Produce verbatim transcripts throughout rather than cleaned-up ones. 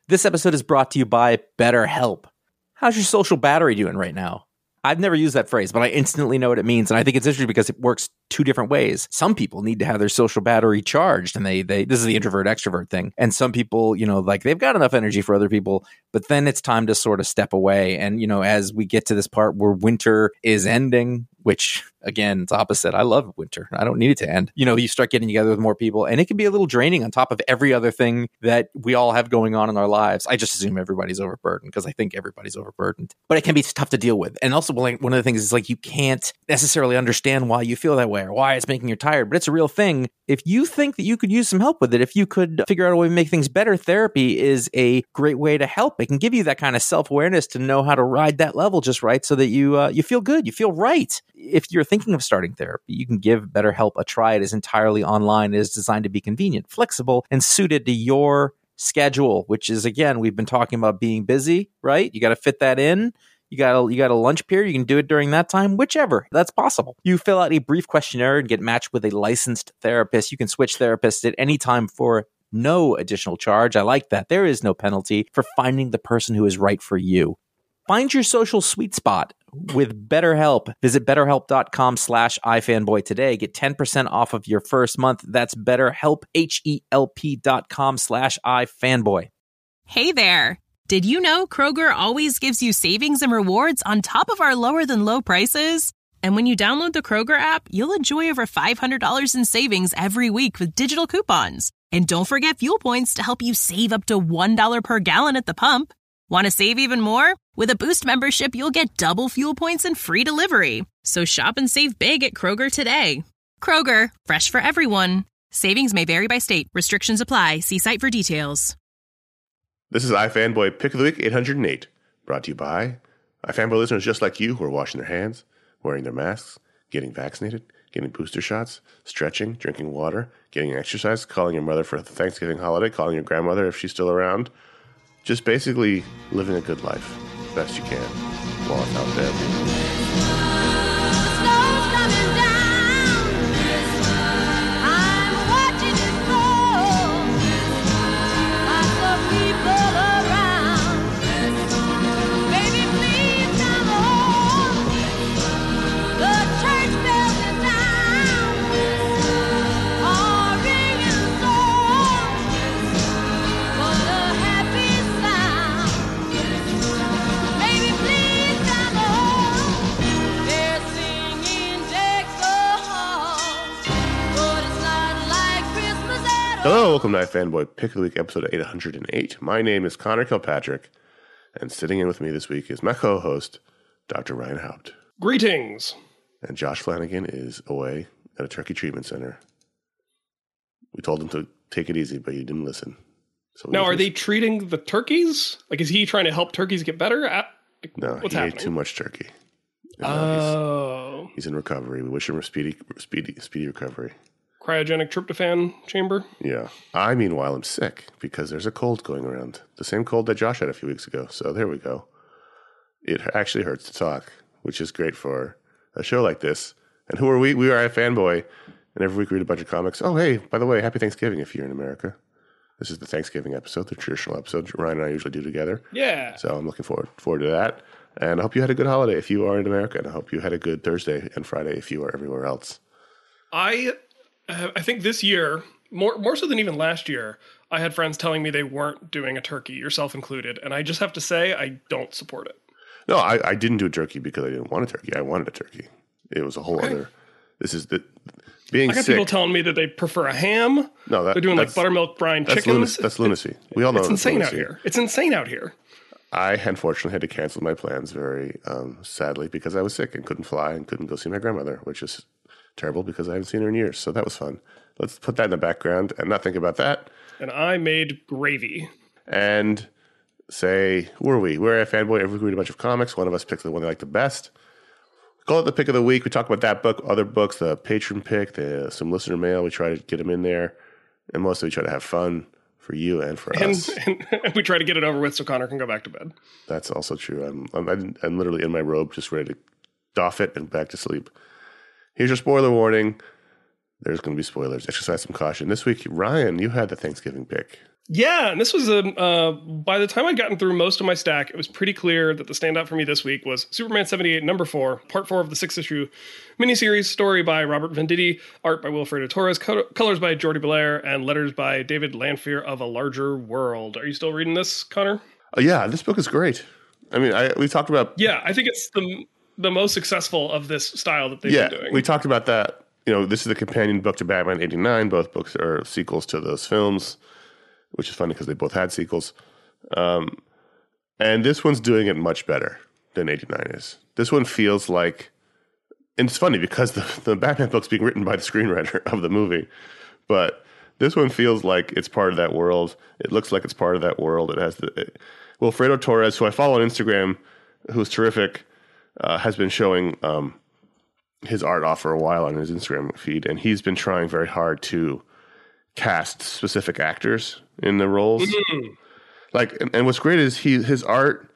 This episode is brought to you by BetterHelp. How's your social battery doing right now? I've never used that phrase, but I instantly know what it means. And I think it's interesting because it works two different ways. Some people need to have their social battery charged, and they, they this is the introvert extrovert thing. And some people, you know, like they've got enough energy for other people, but then it's time to sort of step away. And, you know, as we get to this part where winter is ending, which again, it's opposite. I love winter. I don't need it to end. You know, you start getting together with more people, and it can be a little draining on top of every other thing that we all have going on in our lives. I just assume everybody's overburdened because I think everybody's overburdened, but it can be tough to deal with. And also, one of the things is like you can't necessarily understand why you feel that way or why it's making you tired, but it's a real thing. If you think that you could use some help with it, if you could figure out a way to make things better, therapy is a great way to help. It can give you that kind of self-awareness to know how to ride that level just right so that you uh, you feel good, you feel right. If you're thinking of starting therapy, you can give BetterHelp a try. It is entirely online. It is designed to be convenient, flexible, and suited to your schedule, which is, again, we've been talking about being busy, right? You got to fit that in. You got a, you got a lunch period. You can do it during that time, whichever. That's possible. You fill out a brief questionnaire and get matched with a licensed therapist. You can switch therapists at any time for no additional charge. I like that. There is no penalty for finding the person who is right for you. Find your social sweet spot with BetterHelp. Visit betterhelp.com slash ifanboy today. Get ten percent off of your first month. That's BetterHelp, H-E-L-P dot com slash ifanboy. Hey there. Did you know Kroger always gives you savings and rewards on top of our lower than low prices? And when you download the Kroger app, you'll enjoy over five hundred dollars in savings every week with digital coupons. And don't forget fuel points to help you save up to one dollar per gallon at the pump. Want to save even more? With a Boost membership, you'll get double fuel points and free delivery. So shop and save big at Kroger today. Kroger, fresh for everyone. Savings may vary by state. Restrictions apply. See site for details. This is iFanboy Pick of the Week eight hundred eight, brought to you by iFanboy listeners just like you who are washing their hands, wearing their masks, getting vaccinated, getting booster shots, stretching, drinking water, getting exercise, calling your mother for the Thanksgiving holiday, calling your grandmother if she's still around. Just basically living a good life best you can while it's out there. Hello, welcome to iFanboy Pick of the Week, episode eight hundred eight. My name is Connor Kilpatrick, and sitting in with me this week is my co-host, Doctor Ryan Haupt. Greetings. And Josh Flanagan is away at a turkey treatment center. We told him to take it easy, but he didn't listen. So now, are they treating the turkeys? Like, is he trying to help turkeys get better? At, no, what's he happening? ate too much turkey. And oh. He's, he's in recovery. We wish him a speedy, speedy, speedy recovery. Cryogenic tryptophan chamber? Yeah. I, meanwhile, am sick because there's a cold going around. The same cold that Josh had a few weeks ago. So there we go. It actually hurts to talk, which is great for a show like this. And who are we? We are iFanboy. And every week we read a bunch of comics. Oh, hey, by the way, happy Thanksgiving if you're in America. This is the Thanksgiving episode, the traditional episode Ryan and I usually do together. Yeah. So I'm looking forward forward to that. And I hope you had a good holiday if you are in America. And I hope you had a good Thursday and Friday if you are everywhere else. I... Uh, I think this year, more more so than even last year, I had friends telling me they weren't doing a turkey, yourself included, and I just have to say I don't support it. No, I, I didn't do a turkey because I didn't want a turkey. I wanted a turkey. It was a whole okay. other. This is the being I got sick. People telling me that they prefer a ham. No, that, they're doing like buttermilk brine that's chickens. Lunacy. That's lunacy. We all know it's insane lunacy. out here. It's insane out here. I unfortunately had to cancel my plans very um, sadly because I was sick and couldn't fly and couldn't go see my grandmother, which is terrible because I haven't seen her in years. So that was fun. Let's put that in the background and not think about that. And I made gravy. And say, who are we? We're a fanboy. Every week we read a bunch of comics. One of us picks the one they like the best. We call it the pick of the week. We talk about that book, other books, the patron pick, the some listener mail. We try to get them in there. And mostly we try to have fun for you and for and, us. And, and we try to get it over with so Connor can go back to bed. That's also true. I'm, I'm, I'm literally in my robe, just ready to doff it and back to sleep. Here's your spoiler warning. There's going to be spoilers. Exercise some caution. This week, Ryan, you had the Thanksgiving pick. Yeah, and this was a. Uh, by the time I'd gotten through most of my stack, it was pretty clear that the standout for me this week was Superman seventy-eight, number four, part four of the six issue miniseries. Story by Robert Venditti, art by Wilfredo Torres, co- colors by Jordi Belair, and letters by David Lanfear of A Larger World. Are you still reading this, Connor? Oh, yeah, this book is great. I mean, I, we talked about. Yeah, I think it's the the most successful of this style that they've yeah, been doing. We talked about that. You know, this is the companion book to Batman eighty-nine. Both books are sequels to those films, which is funny because they both had sequels. Um, and this one's doing it much better than eighty-nine is. This one feels like, and it's funny because the, the Batman book's being written by the screenwriter of the movie, but this one feels like it's part of that world. It looks like it's part of that world. It has the it, Wilfredo Torres, who I follow on Instagram, who's terrific, uh, has been showing um, his art off for a while on his Instagram feed, and he's been trying very hard to cast specific actors in the roles. Mm-hmm. Like, and, and what's great is he his art.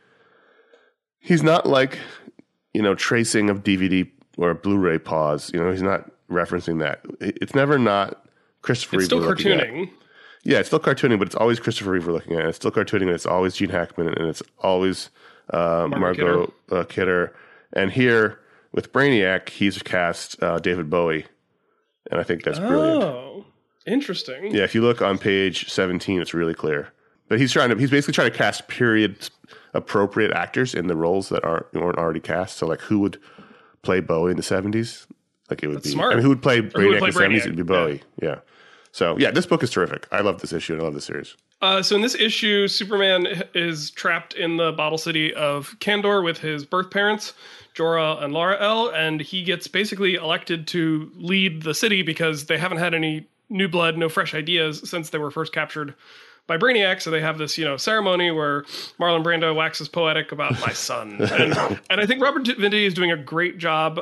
He's not like, you know, tracing of D V D or Blu-ray pause. You know, he's not referencing that. It's never not Christopher It's Reeve. still cartooning. Yeah, it's still cartooning, but it's always Christopher Reeve we're looking at. It's still cartooning, and it's always Gene Hackman, and it's always uh, Margot, Margot Kidder. Uh, Kidder. And here with Brainiac, he's cast uh, David Bowie, and I think that's brilliant. Oh, interesting. Yeah, if you look on page seventeen, it's really clear. But he's trying to he's basically trying to cast period appropriate actors in the roles that aren't weren't already cast. So like, who would play Bowie in the seventies? Like, it would that's be smart. I mean, who would play Brainiac in the seventies? It'd be Bowie. Yeah. yeah. So yeah, this book is terrific. I love this issue and I love this series. Uh, so in this issue, Superman is trapped in the bottle city of Kandor with his birth parents, Jor-El and Lar-El, and he gets basically elected to lead the city because they haven't had any new blood, no fresh ideas since they were first captured by Brainiac. So they have this, you know, ceremony where Marlon Brando waxes poetic about my son. And, and I think Robert Venditti is doing a great job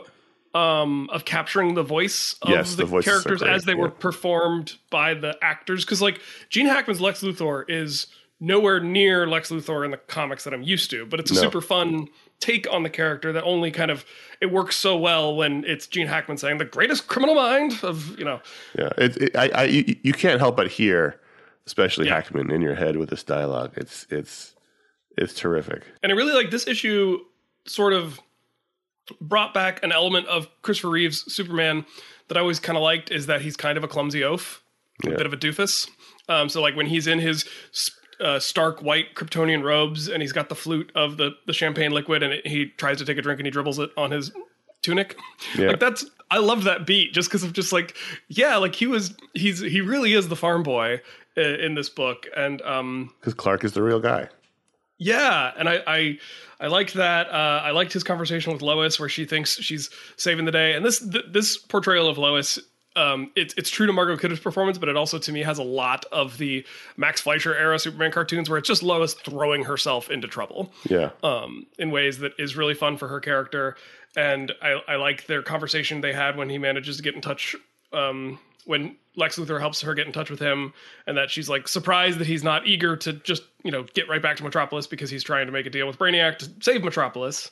um, of capturing the voice of yes, the, the characters so as they yeah. were performed by the actors. Because, like, Gene Hackman's Lex Luthor is nowhere near Lex Luthor in the comics that I'm used to, but it's a no. super fun take on the character that only kind of, it works so well when it's Gene Hackman saying the greatest criminal mind of, you know. Yeah, it, it, I, I, you, you can't help but hear, especially yeah. Hackman in your head with this dialogue. It's, it's, it's terrific. And I really like this issue sort of brought back an element of Christopher Reeve's Superman that I always kind of liked, is that he's kind of a clumsy oaf, a yeah. bit of a doofus. Um, so like when he's in his uh, stark white Kryptonian robes and he's got the flute of the, the champagne liquid and it, he tries to take a drink and he dribbles it on his tunic. Yeah. Like that's, I love that beat just because of just like, yeah, like he was, he's, he really is the farm boy in, in this book. And, um, because Clark is the real guy. Yeah, and I, I, I liked that. Uh, I liked his conversation with Lois, where she thinks she's saving the day. And this, th- this portrayal of Lois, um, it's it's true to Margot Kidder's performance, but it also to me has a lot of the Max Fleischer era Superman cartoons, where it's just Lois throwing herself into trouble. Yeah. Um, in ways that is really fun for her character, and I, I like their conversation they had when he manages to get in touch. Um, when Lex Luthor helps her get in touch with him, and that she's like surprised that he's not eager to just, you know, get right back to Metropolis because he's trying to make a deal with Brainiac to save Metropolis.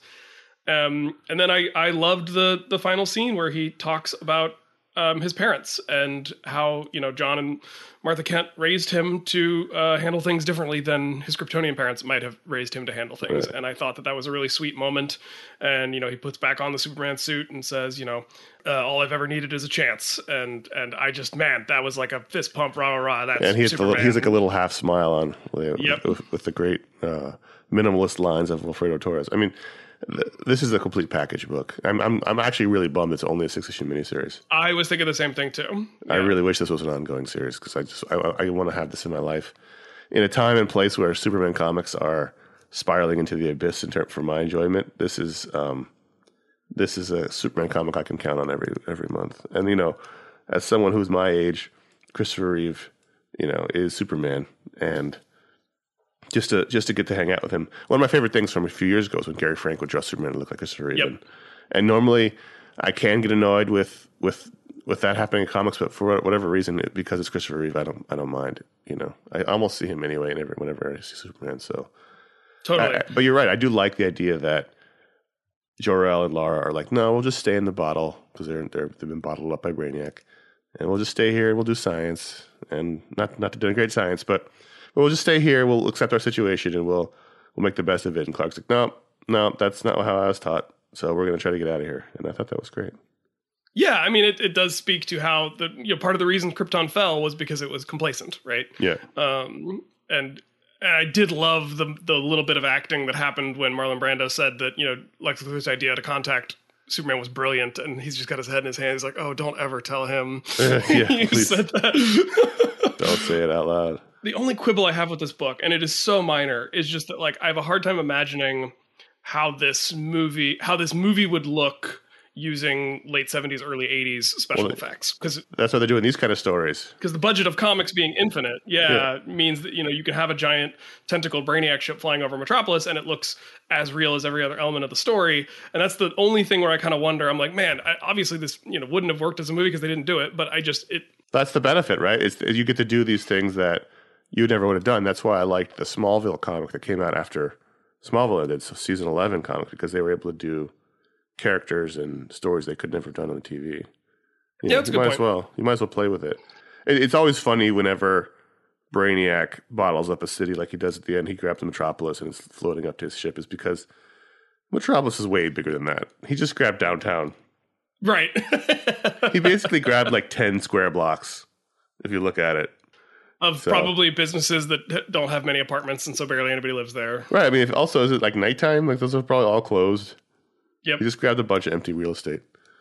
Um, and then I, I loved the, the final scene where he talks about um, his parents and how, you know, John and Martha Kent raised him to uh, handle things differently than his Kryptonian parents might have raised him to handle things. Right. And I thought that that was a really sweet moment. And, you know, he puts back on the Superman suit and says, you know, uh, all I've ever needed is a chance. And and I just, man, that was like a fist pump, rah, rah, rah. That's and he's, Superman. the, he's like a little half smile on with, yep. with, with the great uh, minimalist lines of Wilfredo Torres. I mean, this is a complete package book. I'm I'm I'm actually really bummed it's only a six issue miniseries. I was thinking the same thing too. Yeah. I really wish this was an ongoing series because I just I, I want to have this in my life in a time and place where Superman comics are spiraling into the abyss in term for my enjoyment. This is um this is a Superman comic I can count on every every month. And you know, as someone who's my age, Christopher Reeve, you know, is Superman, and Just to just to get to hang out with him. One of my favorite things from a few years ago was when Gary Frank would draw Superman to look like Christopher Reeve. Yep. And, and normally I can get annoyed with with with that happening in comics, but for whatever reason, it, because it's Christopher Reeve, I don't I don't mind. You know, I almost see him anyway, whenever whenever I see Superman. So totally. I, but you're right. I do like the idea that Jor-El and Lara are like, no, we'll just stay in the bottle because they're they're they've been bottled up by Brainiac, and we'll just stay here and we'll do science, and not not to denigrate science, but. we'll just stay here. We'll accept our situation and we'll we'll make the best of it. And Clark's like, no, no, that's not how I was taught. So we're going to try to get out of here. And I thought that was great. Yeah, I mean, it, it does speak to how the you know part of the reason Krypton fell was because it was complacent, right? Yeah. Um, and, and I did love the the little bit of acting that happened when Marlon Brando said that you know Lex Luthor's idea to contact Superman was brilliant, and he's just got his head in his hand. He's like, "Oh, don't ever tell him yeah, you please. said that." Don't say it out loud. The only quibble I have with this book, and it is so minor, is just that like I have a hard time imagining how this movie how this movie would look using late seventies, early eighties special well, effects, because that's why they're doing these kind of stories. Because the budget of comics being infinite, yeah, yeah, means that you know you can have a giant tentacled Brainiac ship flying over Metropolis, and it looks as real as every other element of the story. And that's the only thing where I kind of wonder. I'm like, man, I, obviously this you know wouldn't have worked as a movie because they didn't do it. But I just it. That's the benefit, right? It's you get to do these things that you never would have done. That's why I liked the Smallville comic that came out after Smallville did, so season eleven comic, because they were able to do characters and stories they could never have done on the T V. You yeah, know, that's a you good might point. as well. You might as well play with it. it. It's always funny whenever Brainiac bottles up a city like he does at the end. He grabs the Metropolis and it's floating up to his ship. Is because Metropolis is way bigger than that. He just grabbed downtown. Right. He basically grabbed like ten square blocks. If you look at it. Of So- probably businesses that don't have many apartments, and so barely anybody lives there. Right. I mean, if also is it like nighttime? Like those are probably all closed. Yep. He just grabbed a bunch of empty real estate.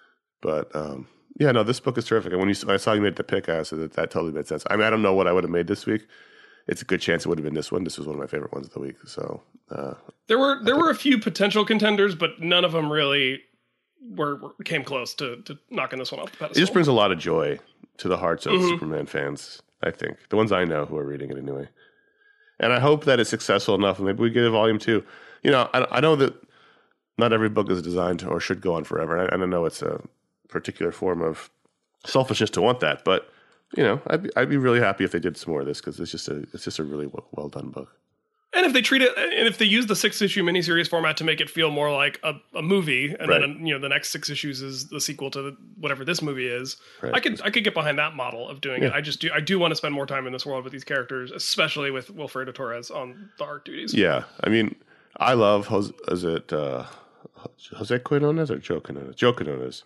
But um, yeah, no, this book is terrific. And when you when I saw you made the pick, I said that that totally made sense. I mean, I don't know what I would have made this week. It's a good chance it would have been this one. This was one of my favorite ones of the week. So uh, There were there were a few potential contenders, but none of them really were, were came close to, to knocking this one off the pedestal. it just brings a lot of joy to the hearts of Mhm. Superman fans. I think the ones I know who are reading it anyway. And I hope that it's successful enough. Maybe we get a volume two. You know, I, I know that not every book is designed to, or should go on forever. And I, and I know it's a particular form of selfishness to want that, but you know, I'd be, I'd be really happy if they did some more of this because it's just a it's just a really well, well done book. And if they treat it, and if they use the six issue miniseries format to make it feel more like a, a movie, and Right. then you know the next six issues is the sequel to the, whatever this movie is, Right. I could I could get behind that model of doing it. Yeah. I just do I do want to spend more time in this world with these characters, especially with Wilfredo Torres on the art duties. Yeah, I mean, I love Jose, is it uh, Jose Quinones or Joe Quinones? Joe Quinones,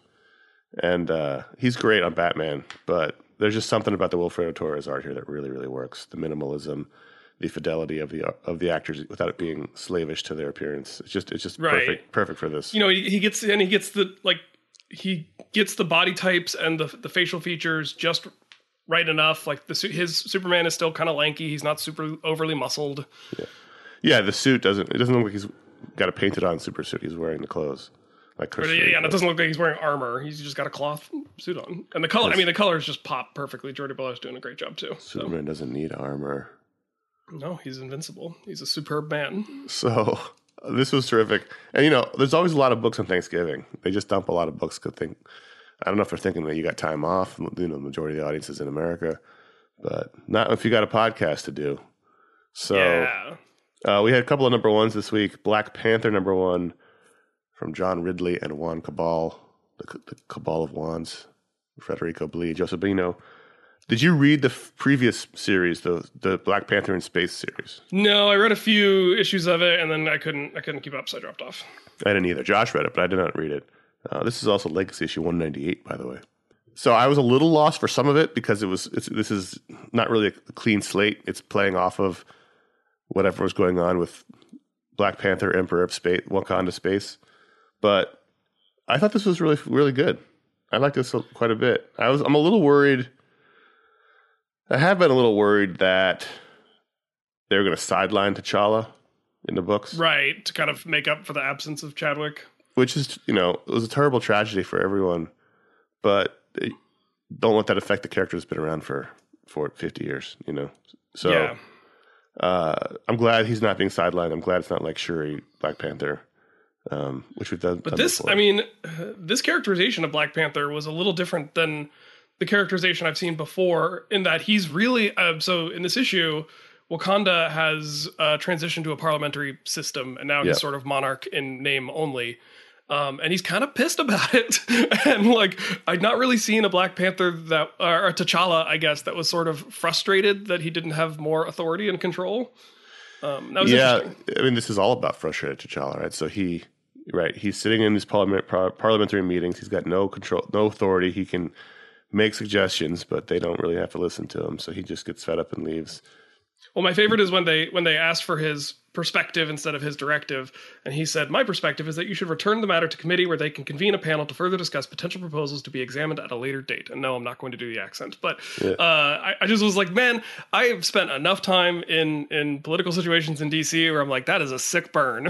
and uh, he's great on Batman. But there's just something about the Wilfredo Torres art here that really, really works. The minimalism, the fidelity of the of the actors without it being slavish to their appearance. It's just it's just Right. perfect perfect for this. You know, he, he gets and he gets the like he gets the body types and the the facial features just right enough. Like the su- his Superman is still kind of lanky. He's not super overly muscled. Yeah, the suit doesn't it doesn't look like he's got a painted on super suit. He's wearing the clothes like Or, Chris. yeah, and it doesn't look like he's wearing armor. He's just got a cloth suit on, and the color. I mean, the colors just pop perfectly. Jordi Bello's doing a great job too. So Superman doesn't need armor. no, he's invincible. He's a superb man. So this was terrific. And, you know, there's always a lot of books on Thanksgiving. They just dump a lot of books. Cause think, I don't know if they're thinking that you got time off. You know, the majority of the audience is in America. But not if you got a podcast to do. So Yeah, uh, we had a couple of number ones this week. Black Panther number one from John Ridley and Juan Cabal. The, the Cabal of Juans. Federico Blee, Josebino. Did you read the f- previous series, the the Black Panther in Space series? no, I read a few issues of it, and then I couldn't. I couldn't keep up, so I dropped off. I didn't either. Josh read it, but I did not read it. Uh, this is also Legacy issue one ninety-eight, by the way. So I was a little lost for some of it because it was it's, this is not really a clean slate. It's playing off of whatever was going on with Black Panther, Emperor of Space, Wakanda Space. But I thought this was really really good. I liked this quite a bit. I was I'm a little worried. I have been a little worried that they're going to sideline T'Challa in the books. Right, to kind of make up for the absence of Chadwick. Which is, you know, it was a terrible tragedy for everyone, but they, don't let that affect the character that's been around for, for fifty years, you know? So Yeah. uh, I'm glad he's not being sidelined. I'm glad it's not like Shuri, Black Panther, um, which we've done. But done this, before. I mean, this characterization of Black Panther was a little different than the characterization I've seen before, in that he's really, uh, so in this issue, Wakanda has uh, transitioned to a parliamentary system, and now Yeah. he's sort of monarch in name only. Um, and he's kind of pissed about it. And like, I'd not really seen a Black Panther that, or a T'Challa, I guess, that was sort of frustrated that he didn't have more authority and control. Um, that was yeah, interesting. I mean, this is all about frustrated T'Challa, right? So he, right, he's sitting in these parliament, par- parliamentary meetings. He's got no control, no authority. He can make suggestions, but they don't really have to listen to him. So he just gets fed up and leaves. Well, my favorite is when they when they asked for his perspective instead of his directive, and he said, "My perspective is that you should return the matter to committee where they can convene a panel to further discuss potential proposals to be examined at a later date." And no, I'm not going to do the accent, but yeah. uh, I, I just was like, man, I have spent enough time in in political situations in D C where I'm like, that is a sick burn.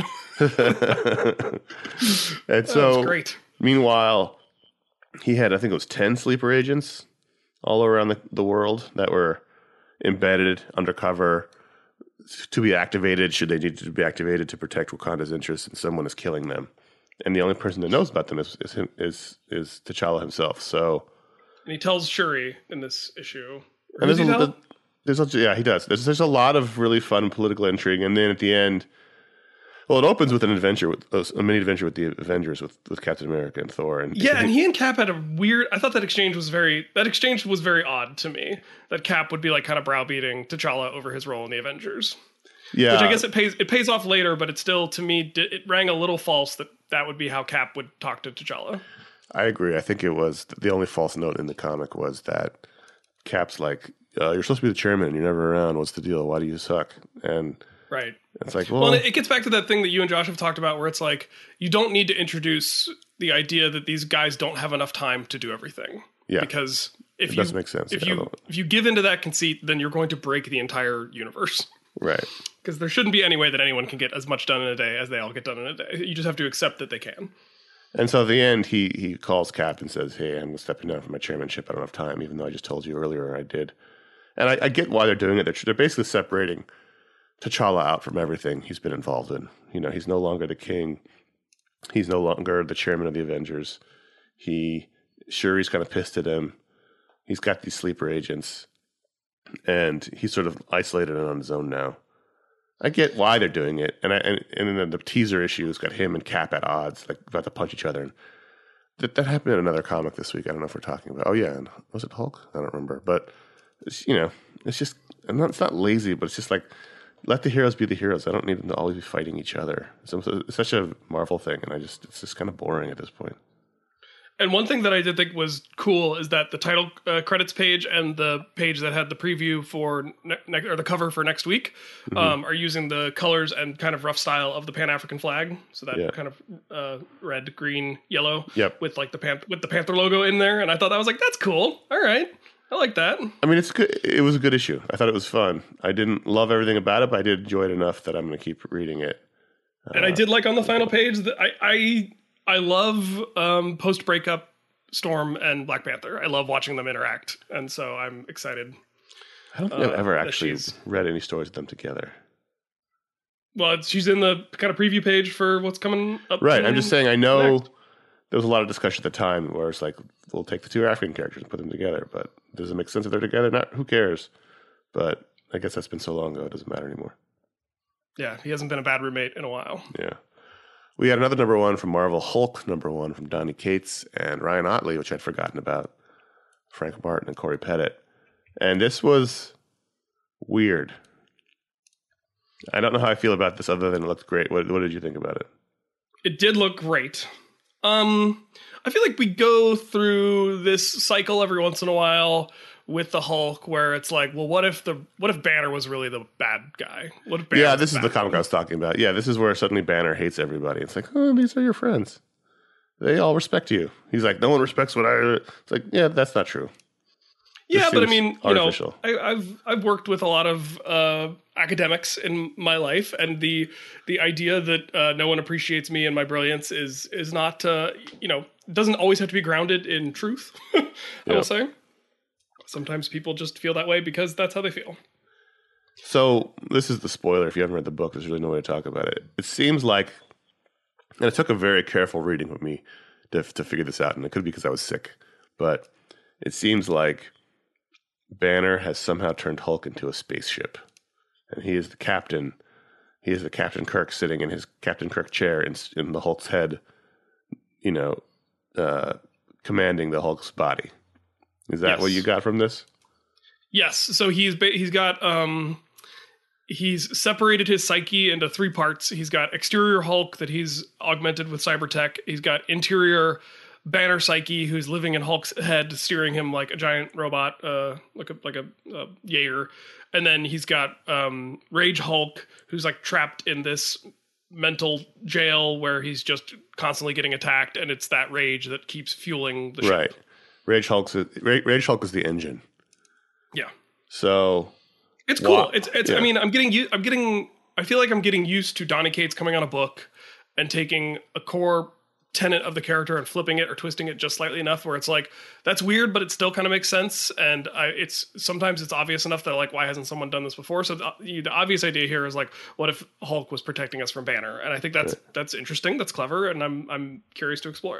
And so, That's great. Meanwhile, he had, I think it was ten sleeper agents all around the, the world that were embedded undercover to be activated should they need to be activated to protect Wakanda's interests, and someone is killing them. And the only person that knows about them is is him, is, is T'Challa himself. So, and he tells Shuri in this issue. And there's, a, there's a, yeah, he does. There's there's a lot of really fun political intrigue, and then at the end, well, it opens with an adventure, with a mini adventure with the Avengers, with, with Captain America and Thor, and yeah, and he and Cap had a weird. I thought that exchange was very. That exchange was very odd to me. That Cap would be like kind of browbeating T'Challa over his role in the Avengers. Yeah, which I guess it pays it pays off later, but it still to me it rang a little false that that would be how Cap would talk to T'Challa. I agree. I think it was the only false note in the comic was that Cap's like, uh, "You're supposed to be the chairman, and you're never around. What's the deal? Why do you suck?" And right. It's like, well, well, it gets back to that thing that you and Josh have talked about where it's like, you don't need to introduce the idea that these guys don't have enough time to do everything. Yeah. Because if it you, does make sense. If yeah, you, if you give into that conceit, then you're going to break the entire universe. Right. Because there shouldn't be any way that anyone can get as much done in a day as they all get done in a day. You just have to accept that they can. And so at the end, he, he calls Cap and says, "Hey, I'm stepping down from my chairmanship. I don't have time, even though I just told you earlier I did." And I, I get why they're doing it. They're, they're basically separating T'Challa out from everything he's been involved in. You know, he's no longer the king. He's no longer the chairman of the Avengers. He, Shuri's kind of pissed at him. He's got these sleeper agents, and he's sort of isolated and on his own now. I get why they're doing it, and I and, and then the teaser issue has got him and Cap at odds, like about to punch each other. And that that happened in another comic this week. I don't know if we're talking about. Oh yeah, and was it Hulk? I don't remember, but it's, you know, it's just and not, it's not lazy, but it's just like, let the heroes be the heroes. I don't need them to always be fighting each other. It's, it's such a Marvel thing, and I just it's just kind of boring at this point. And one thing that I did think was cool is that the title uh, credits page and the page that had the preview for ne- ne- or the cover for next week mm-hmm. um, are using the colors and kind of rough style of the Pan-African flag. So that yeah. kind of uh, red, green, yellow yep. with like the pan- with the Panther logo in there. And I thought that was like, that's cool. All right. I like that. I mean, it's good. It was a good issue. I thought it was fun. I didn't love everything about it, but I did enjoy it enough that I'm going to keep reading it. Uh, and I did like on the final page that I I, I love um, post breakup Storm and Black Panther. I love watching them interact, and so I'm excited. I don't think uh, I've ever actually read any stories of them together. Well, she's in the kind of preview page for what's coming up. Right. I'm just saying. I know next. There was a lot of discussion at the time where it's like, we'll take the two African characters and put them together, but does it make sense if they're together? Not, who cares? But I guess that's been so long ago, it doesn't matter anymore. Yeah, he hasn't been a bad roommate in a while. Yeah. We had another number one from Marvel, Hulk number one from Donny Cates and Ryan Ottley, which I'd forgotten about, Frank Martin and Corey Pettit. And this was weird. I don't know how I feel about this other than it looked great. What, what did you think about it? It did look great. Um, I feel like we go through this cycle every once in a while with the Hulk, where it's like, well, what if the what if Banner was really the bad guy? What if Banner yeah, this is the comic I was talking about. Yeah, this is where suddenly Banner hates everybody. It's like, oh, these are your friends. They all respect you. He's like, no one respects what I. It's like, yeah, that's not true. This yeah, but I mean, you know, artificial. I, I've I've worked with a lot of uh, academics in my life, and the the idea that uh, no one appreciates me and my brilliance is is not uh, you know, doesn't always have to be grounded in truth. I yeah. will say, sometimes people just feel that way because that's how they feel. So this is the spoiler. If you haven't read the book, there's really no way to talk about it. It seems like, and it took a very careful reading with me to to figure this out, and it could be because I was sick, but it seems like Banner has somehow turned Hulk into a spaceship, and he is the captain. He is the Captain Kirk sitting in his Captain Kirk chair in, in the Hulk's head, you know, uh, commanding the Hulk's body. Is that Yes. what you got from this? Yes. So he's ba- he's got um he's separated his psyche into three parts. He's got exterior Hulk that he's augmented with cyber tech. He's got interior Banner Psyche, who's living in Hulk's head, steering him like a giant robot, uh, like a like a uh, Jaeger. And then he's got um, Rage Hulk, who's like trapped in this mental jail where he's just constantly getting attacked, and it's that rage that keeps fueling the ship. Right. Rage Hulk's Rage, Rage Hulk is the engine. Yeah, So it's cool. Wow. It's it's. Yeah. I mean, I'm getting u- I'm getting. I feel like I'm getting used to Donny Cates coming on a book and taking a core tenet of the character and flipping it or twisting it just slightly enough where it's like, that's weird, but it still kind of makes sense. And I, it's sometimes it's obvious enough that like, why hasn't someone done this before? So the, the obvious idea here is like, what if Hulk was protecting us from Banner? And I think that's Right. that's interesting. That's clever, and I'm I'm curious to explore it.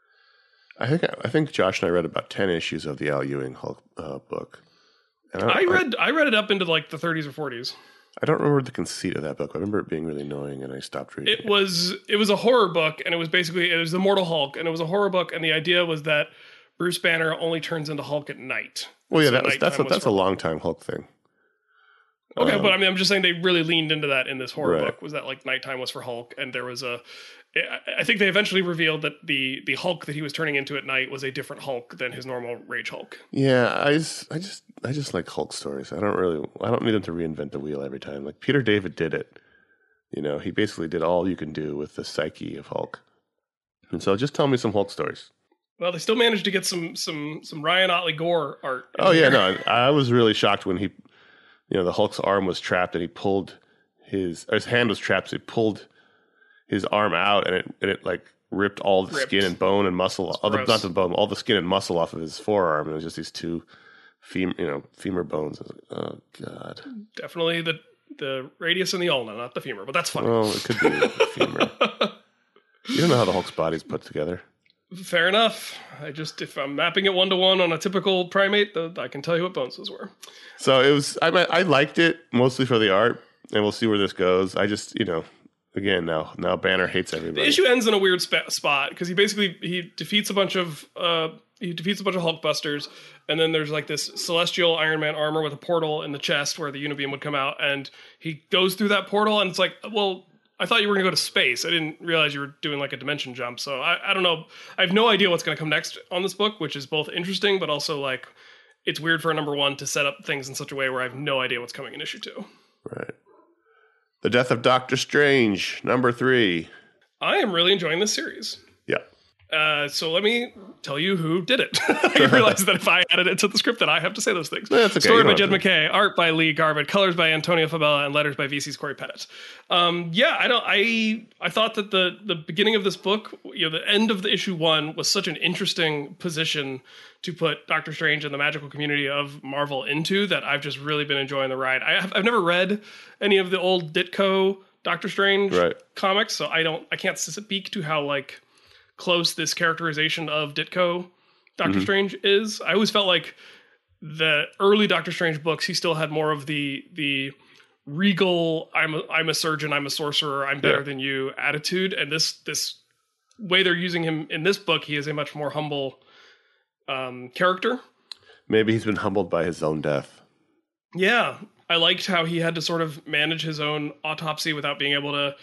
I think I think Josh and I read about ten issues of the Al Ewing Hulk uh, book. And I read I read it up into like the thirties or forties. I don't remember the conceit of that book. I remember it being really annoying, and I stopped reading. It was it was a horror book, and it was basically it was the Mortal Hulk, and it was a horror book, and the idea was that Bruce Banner only turns into Hulk at night. Well, yeah, So that was, that's a, nighttime was that's for a Hulk. long time Hulk thing. Okay, Um, but I mean, I'm just saying they really leaned into that in this horror Right. book. Was that like nighttime was for Hulk, and there was a. I- I think they eventually revealed that the the Hulk that he was turning into at night was a different Hulk than his normal Rage Hulk. Yeah, I just, I just, I just like Hulk stories. I don't really, I don't need them to reinvent the wheel every time. Like Peter David did it. You know, he basically did all you can do with the psyche of Hulk. And so, just tell me some Hulk stories. Well, they still managed to get some some some Ryan Otley Gore art. in Oh yeah, there. no, I was really shocked when he, you know, the Hulk's arm was trapped and he pulled his, or his hand was trapped. So he pulled his arm out and it, and it like ripped all the Ripped. skin and bone and muscle, all the, gross. not the bone, all the skin and muscle off of his forearm. And it was just these two fem, you know, femur bones. I was like, oh god. Definitely the the radius and the ulna, not the femur, but that's fine. Well, it could be the femur. You don't know how the Hulk's body's put together. Fair enough. I just if I'm mapping it one to one on a typical primate, the, I can tell you what bones those were. So it was. I I liked it mostly for the art, and we'll see where this goes. I just, you know, again now now Banner hates The everybody. issue ends in a weird spa- spot because he basically he defeats a bunch of uh he defeats a bunch of Hulkbusters, and then there's like this celestial Iron Man armor with a portal in the chest where the Unibeam would come out, and he goes through that portal, and it's like, well, I thought you were going to go to space. I didn't realize you were doing like a dimension jump. So I, I don't know. I have no idea what's going to come next on this book, which is both interesting, but also like it's weird for a number one to set up things in such a way where I have no idea what's coming in issue two. Right. The Death of Doctor Strange, number three. I am really enjoying this series. Yeah. Uh, so let me tell you who did it. I realized that if I added it to the script, that I have to say those things. No, that's okay. Story You by don't Jed have to. McKay, art by Lee Garbutt, colors by Antonio Fabella, and letters by V C's Corey Pettit. Um, yeah, I don't. I I thought that the the beginning of this book, you know, the end of the issue one was such an interesting position to put Doctor Strange and the magical community of Marvel into that I've just really been enjoying the ride. I have, I've never read any of the old Ditko Doctor Strange Right. comics, so I don't. I can't speak to how like close this characterization of Ditko Doctor Strange is. I always felt like the early Doctor Strange books, he still had more of the the regal I'm a, I'm a surgeon, I'm a sorcerer, I'm better Yeah. than you attitude, and this this way they're using him in this book, he is a much more humble um character. Maybe he's been humbled by his own death. Yeah, I liked how he had to sort of manage his own autopsy without being able to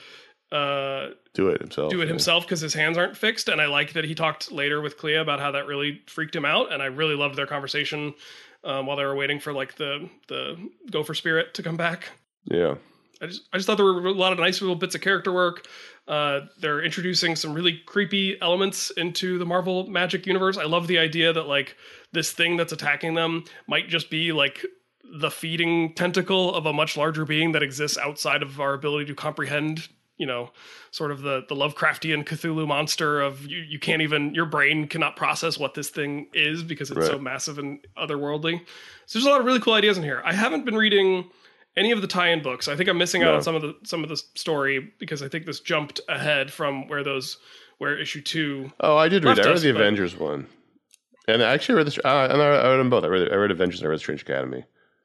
uh Do it himself. do it yeah. himself because his hands aren't fixed. And I like that he talked later with Clea about how that really freaked him out. And I really loved their conversation um, while they were waiting for like the the Gopher Spirit to come back. Yeah. I just I just thought there were a lot of nice little bits of character work. Uh, they're introducing some really creepy elements into the Marvel Magic universe. I love the idea that like this thing that's attacking them might just be like the feeding tentacle of a much larger being that exists outside of our ability to comprehend. You know, sort of the the Lovecraftian Cthulhu monster of you, you can't even, your brain cannot process what this thing is because it's so Right. massive and otherworldly. So there's a lot of really cool ideas in here. I haven't been reading any of the tie-in books. I think I'm missing out No. on some of the some of the story because I think this jumped ahead from where those where issue two. Oh, I did read. Left I read us, the but- Avengers one, and I actually read the. Uh, and I, I read them both. I read. I read Avengers and I read Strange Academy.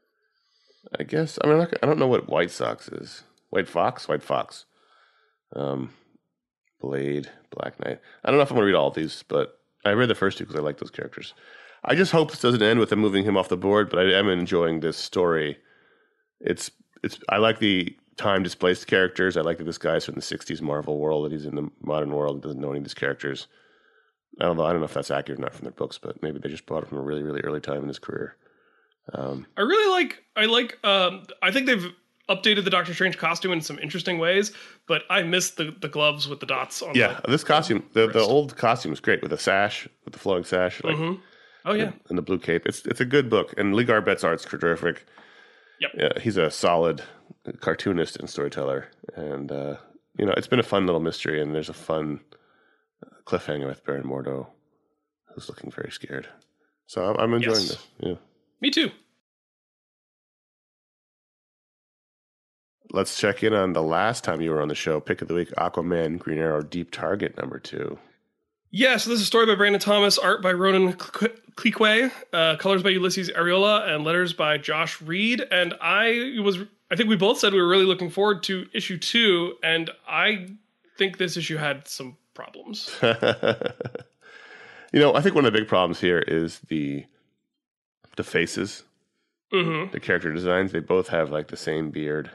I guess. I mean, I'm not- I don't know what White Sox is. White Fox. White Fox. Um, Blade, Black Knight. I don't know if I'm going to read all of these, but I read the first two because I like those characters. I just hope this doesn't end with them moving him off the board, but I am enjoying this story. It's it's. I like the time displaced characters. I like that this guy's from the sixties Marvel world, that he's in the modern world and doesn't know any of these characters. I don't know. I don't know if that's accurate or not from their books, but maybe they just brought it from a really, really early time in his career. Um, I really like. I like. Um, I think they've updated the Doctor Strange costume in some interesting ways, but I miss the, the gloves with the dots on. Yeah, the, this costume, the, the old costume is great with the sash, with the flowing sash, like, mm-hmm. Oh yeah, and, and the blue cape. It's it's a good book, and Lee Garbett's art's terrific. Yep, yeah, he's a solid cartoonist and storyteller, and uh, you know, it's been a fun little mystery, and there's a fun cliffhanger with Baron Mordo, who's looking very scared. So I'm, I'm enjoying yes. this. Yeah, me too. Let's check in on the last time you were on the show. Pick of the week: Aquaman, Green Arrow, Deep Target number two. Yeah, so this is a story by Brandon Thomas, art by Ronan Cliquet, uh, colors by Ulysses Areola, and letters by Josh Reed. And I was, I think we both said we were really looking forward to issue two, and I think this issue had some problems. You know, I think one of the big problems here is the the faces, mm-hmm. the character designs. They both have like the same beard,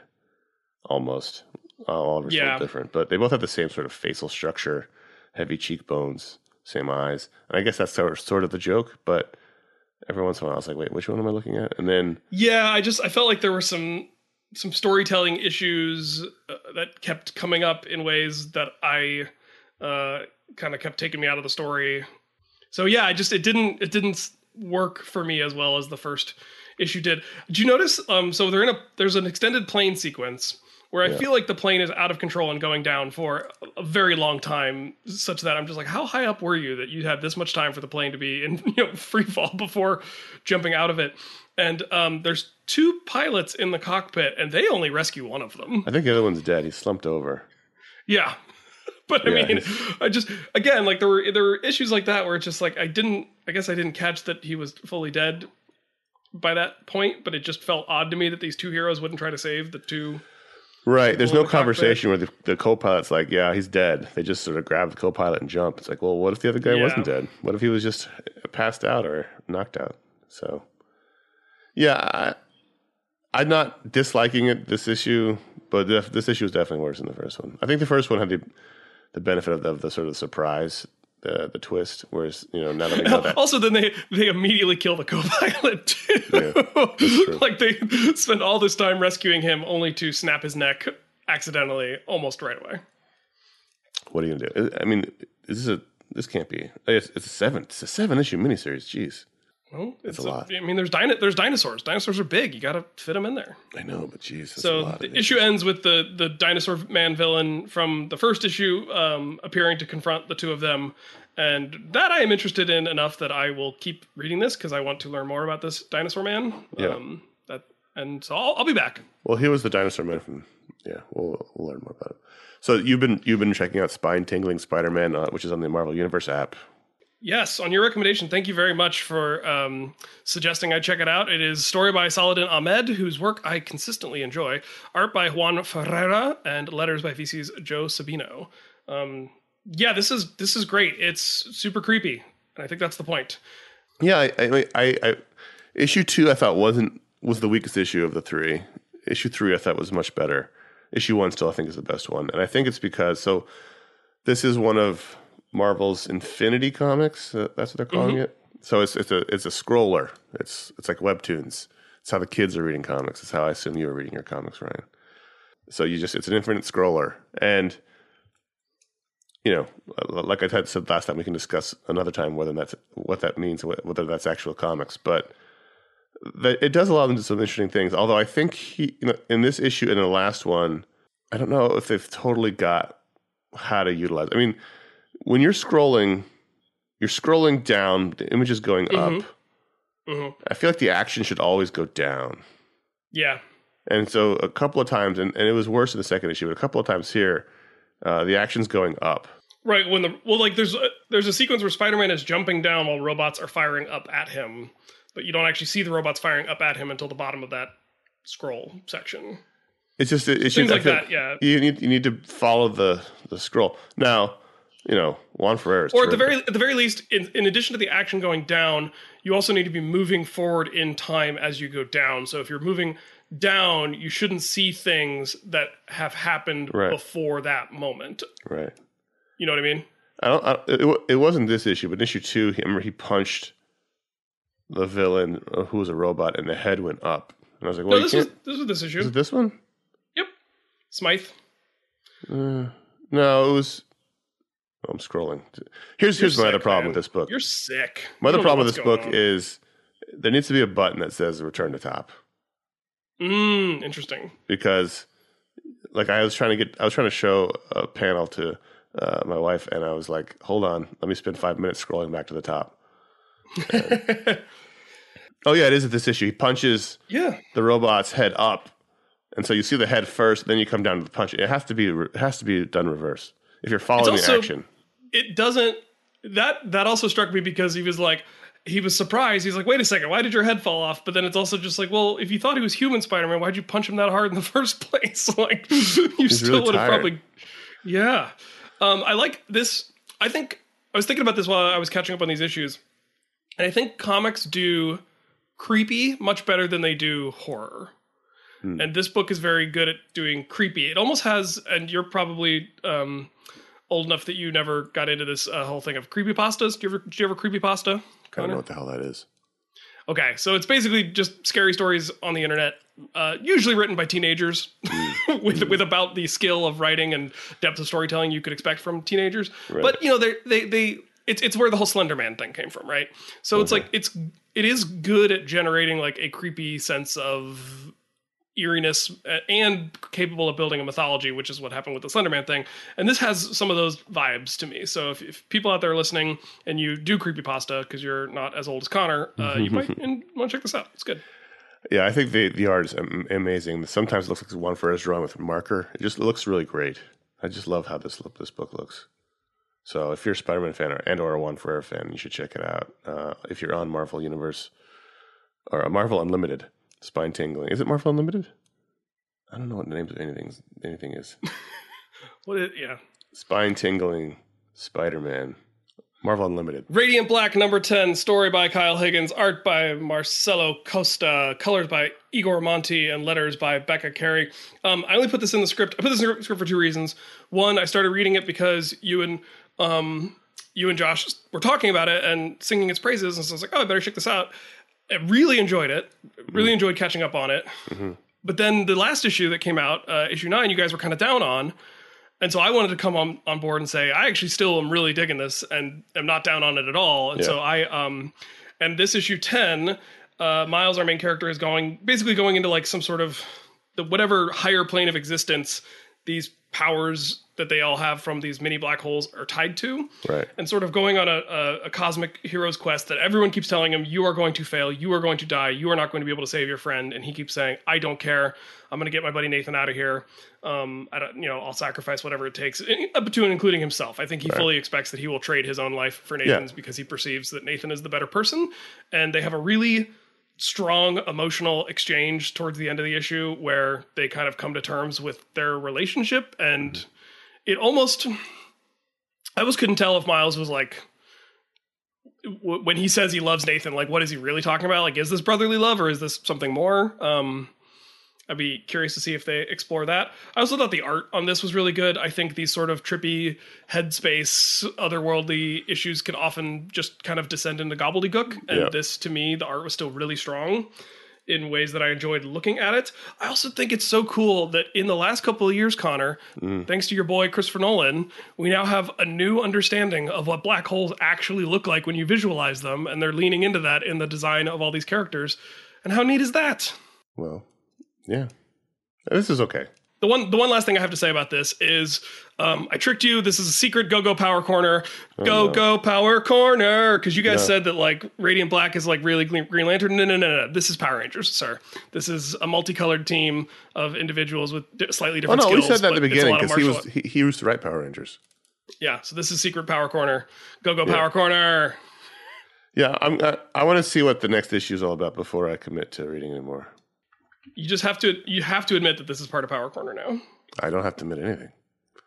almost. All of it's yeah. a little different, but they both have the same sort of facial structure. Heavy cheekbones, same eyes. And I guess that's sort of, sort of the joke, but every once in a while I was like, wait, which one am I looking at? And then... Yeah, I just, I felt like there were some some storytelling issues uh, that kept coming up in ways that I uh, kind of kept taking me out of the story. So yeah, I just, it didn't, it didn't work for me as well as the first issue did. Did you notice, um, so they're in a, there's an extended plane sequence where I yeah. feel like the plane is out of control and going down for a very long time, such that I'm just like, how high up were you that you had this much time for the plane to be in you know free fall before jumping out of it? And um, there's two pilots in the cockpit, and they only rescue one of them. I think the other one's dead. He's slumped over. Yeah. But I yeah, mean, he's... I just, again, like there were, there were issues like that where it's just like, I didn't, I guess I didn't catch that he was fully dead by that point, but it just felt odd to me that these two heroes wouldn't try to save the two... Right. There's no conversation where the, the co-pilot's like, yeah, he's dead. They just sort of grab the co-pilot and jump. It's like, well, what if the other guy yeah. wasn't dead? What if he was just passed out or knocked out? So, yeah, I, I'm not disliking it, this issue, but this issue is definitely worse than the first one. I think the first one had the the benefit of the, of the sort of surprise, the the twist, whereas, you know, now that we know that. Also, then they, they immediately kill the co-pilot, too. Yeah, like, they spend all this time rescuing him only to snap his neck accidentally almost right away. What are you going to do? I mean, is this a, this can't be. It's, it's a seven. It's a seven-issue miniseries. Jeez. Well, it's, it's a, a lot. I mean, there's dino- there's dinosaurs. Dinosaurs are big. You got to fit them in there. I know, but jeez. So the issue ends with the the dinosaur man villain from the first issue um, appearing to confront the two of them, and that I am interested in enough that I will keep reading this because I want to learn more about this dinosaur man. Yeah. Um, that and so I'll, I'll be back. Well, he was the dinosaur man from. Yeah, we'll, we'll learn more about it. So you've been you've been checking out Spine Tingling Spider-Man, uh, which is on the Marvel Universe app. Yes, on your recommendation. Thank you very much for um, suggesting I check it out. It is story by Saladin Ahmed, whose work I consistently enjoy. Art by Juan Ferreira and letters by V C's Joe Sabino. Um, yeah, this is this is great. It's super creepy, and I think that's the point. Yeah, I, I, I, I issue two I thought wasn't was the weakest issue of the three. Issue three I thought was much better. Issue one still I think is the best one, and I think it's because so this is one of Marvel's Infinity Comics. Uh, that's what they're calling mm-hmm. it. So it's it's a it's a scroller. It's it's like webtoons. It's how the kids are reading comics. It's how I assume you were reading your comics, Ryan. So you just it's an infinite scroller, and you know, like I had said last time, we can discuss another time whether that's what that means, whether that's actual comics. But that, it does allow them to do some interesting things. Although I think he, you know, in this issue and in the last one, I don't know if they've totally got how to utilize. I mean. When you're scrolling, you're scrolling down, the image is going mm-hmm. up. Mm-hmm. I feel like the action should always go down. Yeah. And so a couple of times, and, and it was worse in the second issue, but a couple of times here, uh, the action's going up. Right. When the well, like there's a, there's a sequence where Spider-Man is jumping down while robots are firing up at him, but you don't actually see the robots firing up at him until the bottom of that scroll section. It's just it, it's things just, like that. Yeah. You need you need to follow the the scroll. Now, you know, Juan Ferrer is or at the terrific. very at the very least, in, in addition to the action going down, you also need to be moving forward in time as you go down. So if you're moving down, you shouldn't see things that have happened Right. before that moment. Right. You know what I mean? I don't. I, it, it wasn't this issue, but in issue two, he, remember he punched the villain uh, who was a robot, and the head went up. And I was like, "Well, no, you this was can't." this was this issue. Is it this one? Yep, Smythe. Uh, no, it was. Oh, I'm scrolling. Here's You're here's my other sick, problem man. with this book. You're sick. My You other don't know problem with what's this going book on. is there needs to be a button that says "Return to Top" Mm, interesting. because, like, I was trying to get, I was trying to show a panel to uh, my wife, and I was like, "Hold on, let me spend five minutes scrolling back to the top." And, oh yeah, it is at this issue. He punches Yeah. the robot's head up, and so you see the head first, then you come down to the punch. It has to be, it has to be done reverse if you're following also- the action. It doesn't. That that also struck me because he was like, he was surprised. He's like, wait a second, why did your head fall off? But then it's also just like, well, if you thought he was human Spider-Man, why'd you punch him that hard in the first place? Like, you still really would have tired. probably. Yeah. Um, I like this. I think I was thinking about this while I was catching up on these issues, and I think comics do creepy much better than they do horror. Hmm. And this book is very good at doing creepy. It almost has, and you're probably um, old enough that you never got into this uh, whole thing of creepypastas. Do you ever, did you ever creepypasta? I don't Connor? know what the hell that is. Okay, so it's basically just scary stories on the internet, uh, usually written by teenagers, with with about the skill of writing and depth of storytelling you could expect from teenagers. Right. But you know, they they they it's it's where the whole Slender Man thing came from, right? So it's like it's it is good at generating like a creepy sense of eeriness uh, and capable of building a mythology, which is what happened with the Slender Man thing. And this has some of those vibes to me. So if, if people out there listening and you do creepypasta because you're not as old as Connor, uh, you might want to check this out. It's good. Yeah, I think the, the art is am- amazing. Sometimes it looks like one for us drawing with a marker. It just looks really great. I just love how this look, this book looks. So if you're a Spider-Man fan or, and or a Juan Ferrer fan, you should check it out. Uh, if you're on Marvel Universe or a Marvel Unlimited, spine tingling. Is it Marvel Unlimited? I don't know what the names of anything anything is. What is, yeah. Spine tingling Spider-Man. Marvel Unlimited. Radiant Black number ten, story by Kyle Higgins, art by Marcelo Costa, colors by Igor Monti, and letters by Becca Carey. Um, I only put this in the script. I put this in the script for two reasons. One, I started reading it because you and um, you and Josh were talking about it and singing its praises, and so I was like, oh, I better check this out. I really enjoyed it. Really mm-hmm. enjoyed catching up on it. Mm-hmm. But then the last issue that came out, uh, issue nine, you guys were kind of down on. And so I wanted to come on, on board and say, I actually still am really digging this and am not down on it at all. And yeah. so I, um, and this issue ten, uh, Miles, our main character, is going, basically going into like some sort of the whatever higher plane of existence these powers that they all have from these mini black holes are tied to. Right. And sort of going on a, a, a cosmic hero's quest that everyone keeps telling him, you are going to fail, you are going to die, you are not going to be able to save your friend. And he keeps saying, I don't care. I'm going to get my buddy Nathan out of here. Um, I don't, you know, I'll sacrifice whatever it takes, up to and including himself. I think he right. fully expects that he will trade his own life for Nathan's yeah. because he perceives that Nathan is the better person. And they have a really strong emotional exchange towards the end of the issue where they kind of come to terms with their relationship. And mm-hmm. it almost, I almost couldn't tell if Miles was like, w- when he says he loves Nathan, like, what is he really talking about? Like, is this brotherly love or is this something more? Um, I'd be curious to see if they explore that. I also thought the art on this was really good. I think these sort of trippy headspace, otherworldly issues can often just kind of descend into gobbledygook. And yeah. this, to me, the art was still really strong in ways that I enjoyed looking at it. I also think it's so cool that in the last couple of years, Connor, mm. thanks to your boy Christopher Nolan, we now have a new understanding of what black holes actually look like when you visualize them. And they're leaning into that in the design of all these characters. And how neat is that? Well, yeah, this is okay. The one, the one last thing I have to say about this is, um, I tricked you. This is a secret Go-Go Power Corner. Oh, go no. Go Power Corner, because you guys no. said that like Radiant Black is like really Green Lantern. No, no, no, no. This is Power Rangers, sir. This is a multicolored team of individuals with di- slightly different. Oh no, skills, we said that at the beginning because he was he, he used to write Power Rangers. Yeah, so this is Secret Power Corner. Go Go yeah. Power Corner. Yeah, I'm. I, I want to see what the next issue is all about before I commit to reading anymore. You just have to you have to admit that this is part of Power Corner now. I don't have to admit anything.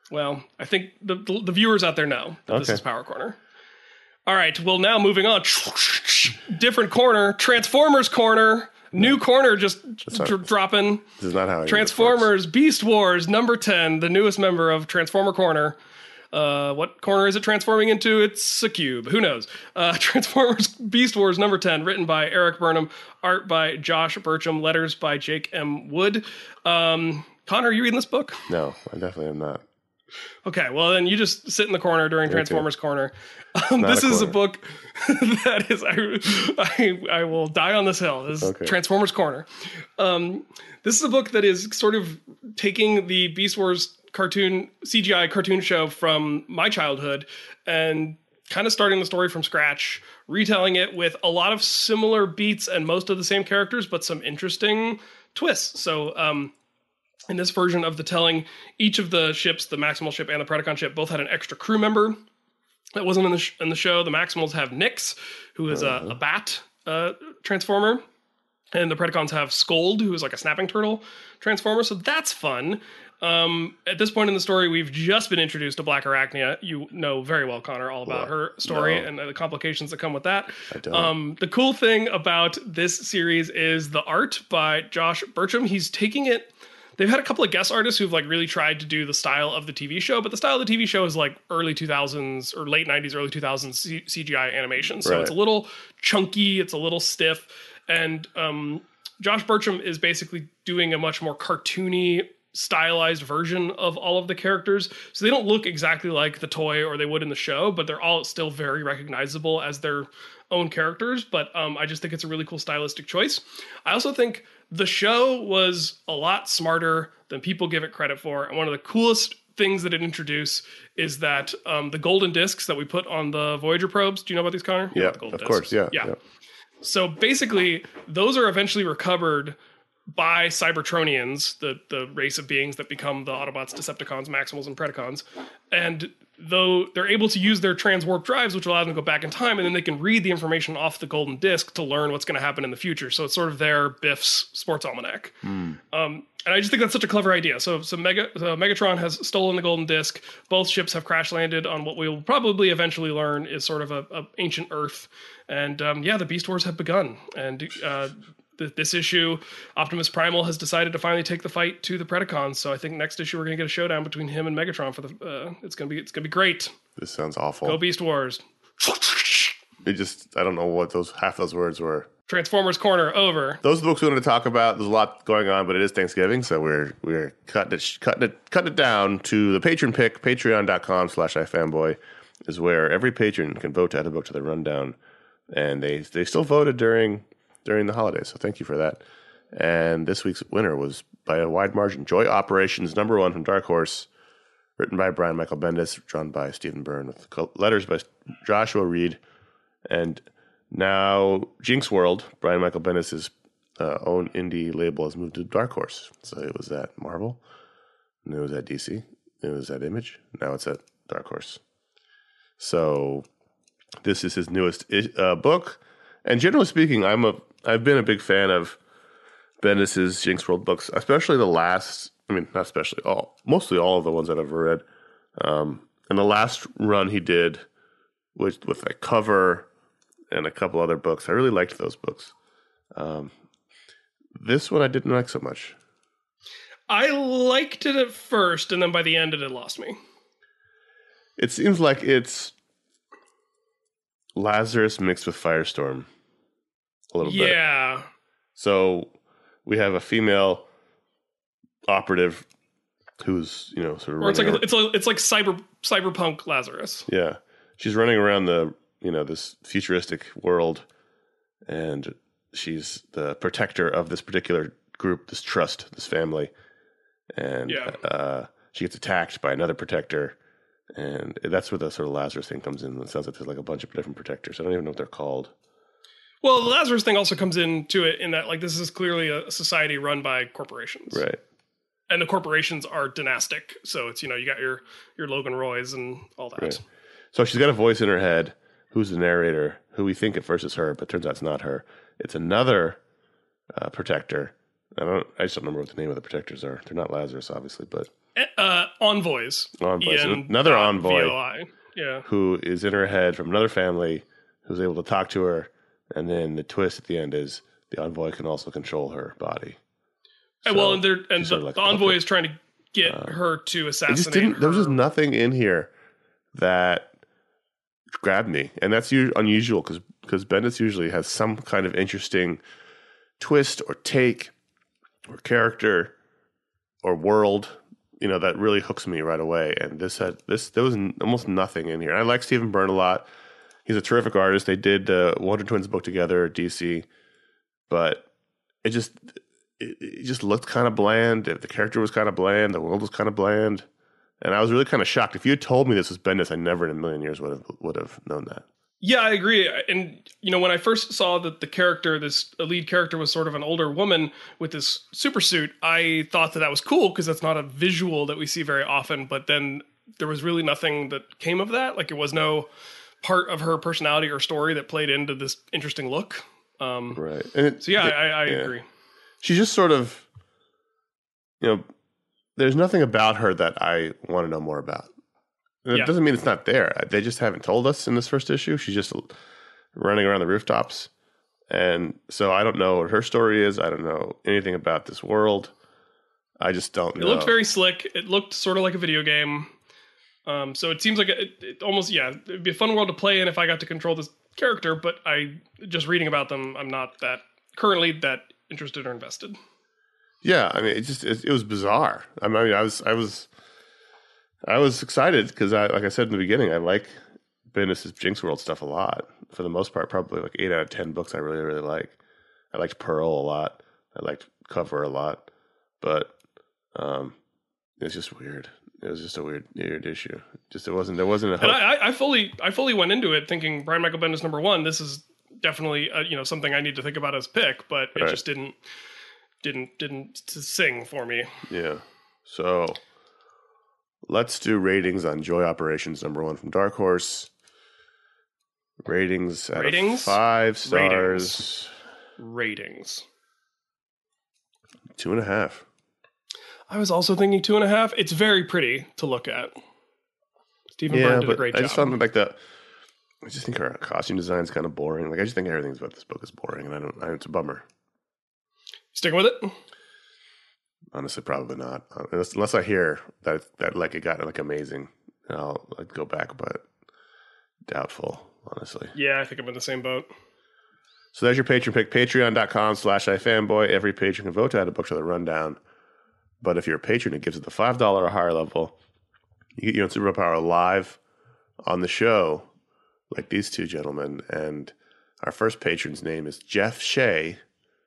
Well, I think the, the, the viewers out there know that this Okay. is Power Corner. All right, well, now moving on. Different corner. Transformers corner. New corner just not- dr- dropping. This is not how I Transformers Beast Wars number ten, the newest member of Transformer Corner. Uh, what corner is it transforming into? It's a cube. Who knows? Uh, Transformers Beast Wars number ten, written by Eric Burnham, art by Josh Burcham, letters by Jake M. Wood. Um, Connor, are you reading this book? No, I definitely am not. Okay, well then you just sit in the corner during Transformers Corner. Um, Not this a is a corner. book that is I, I I will die on this hill. This is Okay. Transformers Corner. Um, this is a book that is sort of taking the Beast Wars cartoon C G I cartoon show from my childhood and kind of starting the story from scratch, retelling it with a lot of similar beats and most of the same characters, but some interesting twists. So. Um, In this version of the telling, each of the ships, the Maximal ship and the Predacon ship, both had an extra crew member that wasn't in the sh- in the show. The Maximals have Nyx, who is a, a bat uh, transformer, and the Predacons have Scold, who is like a snapping turtle transformer. So that's fun. Um, at this point in the story, we've just been introduced to Black Arachnia. You know very well, Connor, all about Well, her story no. and the complications that come with that. I don't. Um, the cool thing about this series is the art by Josh Burcham. He's taking it. They've had a couple of guest artists who've like really tried to do the style of the T V show, but the style of the T V show is like early two thousands or late nineties, early two thousands C- CGI animation. So Right. it's a little chunky, it's a little stiff. And um, Josh Burcham is basically doing a much more cartoony, stylized version of all of the characters. So they don't look exactly like the toy or they would in the show, but they're all still very recognizable as their own characters. But um, I just think it's a really cool stylistic choice. I also think the show was a lot smarter than people give it credit for. And one of the coolest things that it introduced is that um, the golden discs that we put on the Voyager probes. Do you know about these, Connor? You know Yeah, about the golden of course. discs. Yeah. Yeah. yeah. So basically, those are eventually recovered by Cybertronians, the, the race of beings that become the Autobots, Decepticons, Maximals, and Predacons. And though they're able to use their transwarp drives, which allow them to go back in time, and then they can read the information off the golden disc to learn what's going to happen in the future. So it's sort of their Biff's sports almanac. Um, and I just think that's such a clever idea. So, so, Mega, so Megatron has stolen the golden disc. Both ships have crash landed on what we will probably eventually learn is sort of a, a ancient Earth. And um, yeah, the Beast Wars have begun. And uh, th- this issue, Optimus Primal has decided to finally take the fight to the Predacons. So I think next issue we're going to get a showdown between him and Megatron for the. Uh, it's gonna be it's gonna be great. This sounds awful. Go Beast Wars. It just, I don't know what those half those words were. Transformers Corner over. Those are the books we wanted to talk about. There's a lot going on, but it is Thanksgiving, so we're we're cutting it cutting it cutting it down to the patron pick. Patreon.com slash iFanboy is where every patron can vote to add a book to the rundown, and they they still voted during during the holidays. So thank you for that. And this week's winner was by a wide margin. Joy Operations number one from Dark Horse, written by Brian Michael Bendis, drawn by Stephen Byrne, with letters by Joshua Reed, and now Jinx World, Brian Michael Bendis' uh, own indie label, has moved to Dark Horse. So it was at Marvel, and it was at D C, it was at Image, now it's at Dark Horse. So this is his newest uh, book, and generally speaking, I'm a I've been a big fan of Bendis' Jinx World books, especially the last. I mean, not especially all, mostly all of the ones that I've read. Um, and the last run he did, with with a cover and a couple other books, I really liked those books. Um, this one I didn't like so much. I liked it at first, and then by the end, it had lost me. It seems like it's Lazarus mixed with Firestorm a little bit. Yeah. So we have a female operative who's, you know, sort of Or it's like running it's like it's like cyber cyberpunk Lazarus. Yeah. She's running around the, you know, this futuristic world, and she's the protector of this particular group, this trust, this family. And Yeah. uh, she gets attacked by another protector, and that's where the sort of Lazarus thing comes in. It sounds like there's like a bunch of different protectors. I don't even know what they're called. Well, the Lazarus thing also comes into it in that like this is clearly a society run by corporations. Right. And the corporations are dynastic. So it's, you know, you got your your Logan Roys and all that. Right. So she's got a voice in her head, who's the narrator, who we think at first is her, but turns out it's not her. It's another uh, protector. I don't. I just don't remember what the name of the protectors are. They're not Lazarus, obviously, but Uh, envoys. Envoys. E N Another dot envoy. V O I. Yeah. Who is in her head from another family who's able to talk to her. And then the twist at the end is the envoy can also control her body. And So well, and, they're, and she's the, sort of like the a envoy puppet. is trying to get Uh, her to It assassinate just didn't. her. There was just nothing in here that grabbed me, and that's u- unusual because because Bendis usually has some kind of interesting twist or take or character or world, you know, that really hooks me right away. And this had this there was n- almost nothing in here. And I like Stephen Byrne a lot. He's a terrific artist. They did uh, Wonder Twins book together at D C, but it just it, it just looked kind of bland. The character was kind of bland. The world was kind of bland. And I was really kind of shocked. If you had told me this was Bendis, I never in a million years would have would have known that. Yeah, I agree. And, you know, when I first saw that the character, this lead character was sort of an older woman with this super suit, I thought that that was cool because that's not a visual that we see very often. But then there was really nothing that came of that. Like, it was no part of her personality or story that played into this interesting look. Um, Right. And it, so, yeah, it- I, I yeah. agree. She's just sort of, you know, there's nothing about her that I want to know more about. And it Yeah. doesn't mean it's not there. They just haven't told us in this first issue. She's just running around the rooftops. And so I don't know what her story is. I don't know anything about this world. I just don't It know. looked very slick. It looked sort of like a video game. Um, so it seems like it, it almost, yeah, it'd be a fun world to play in if I got to control this character. But I, just reading about them, I'm not that currently that interested or invested. Yeah, I mean, it just it, it was bizarre. I mean, I was I was I was excited because I, like I said in the beginning, I like Bendis's Jinx World stuff a lot. For the most part, probably like eight out of ten books I really really like. I liked Pearl a lot. I liked Cover a lot, but um, it's just weird. It was just a weird weird issue. Just it wasn't there wasn't a hook. And I, I fully, I fully went into it thinking Brian Michael Bendis number one. This is definitely uh you know something I need to think about as a pick, but it Right. just didn't, didn't, didn't sing for me. Yeah. So let's do ratings on Joy Operations number one from Dark Horse. Ratings out Ratings? of five stars. Ratings. Two and a half. I was also thinking two and a half. It's very pretty to look at. Stephen Yeah, Byrne did a but great I job. just found like the. I just think her costume design is kind of boring. Like I just think everything about this book is boring, and I don't. I, it's a bummer. Sticking with it? Honestly, probably not. Unless, unless I hear that that like it got like amazing, I'll like go back, but doubtful. Honestly. Yeah, I think I'm in the same boat. So there's your patron pick. Patreon.com slash iFanboy. Every patron can vote to add a book to the rundown. But if you're a patron, it gives it the five dollars or higher level. You get your own superpower live on the show, like these two gentlemen. And our first patron's name is Jeff Shea,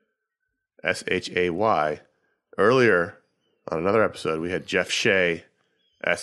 S H A Y. Earlier on another episode, we had Jeff Shea, S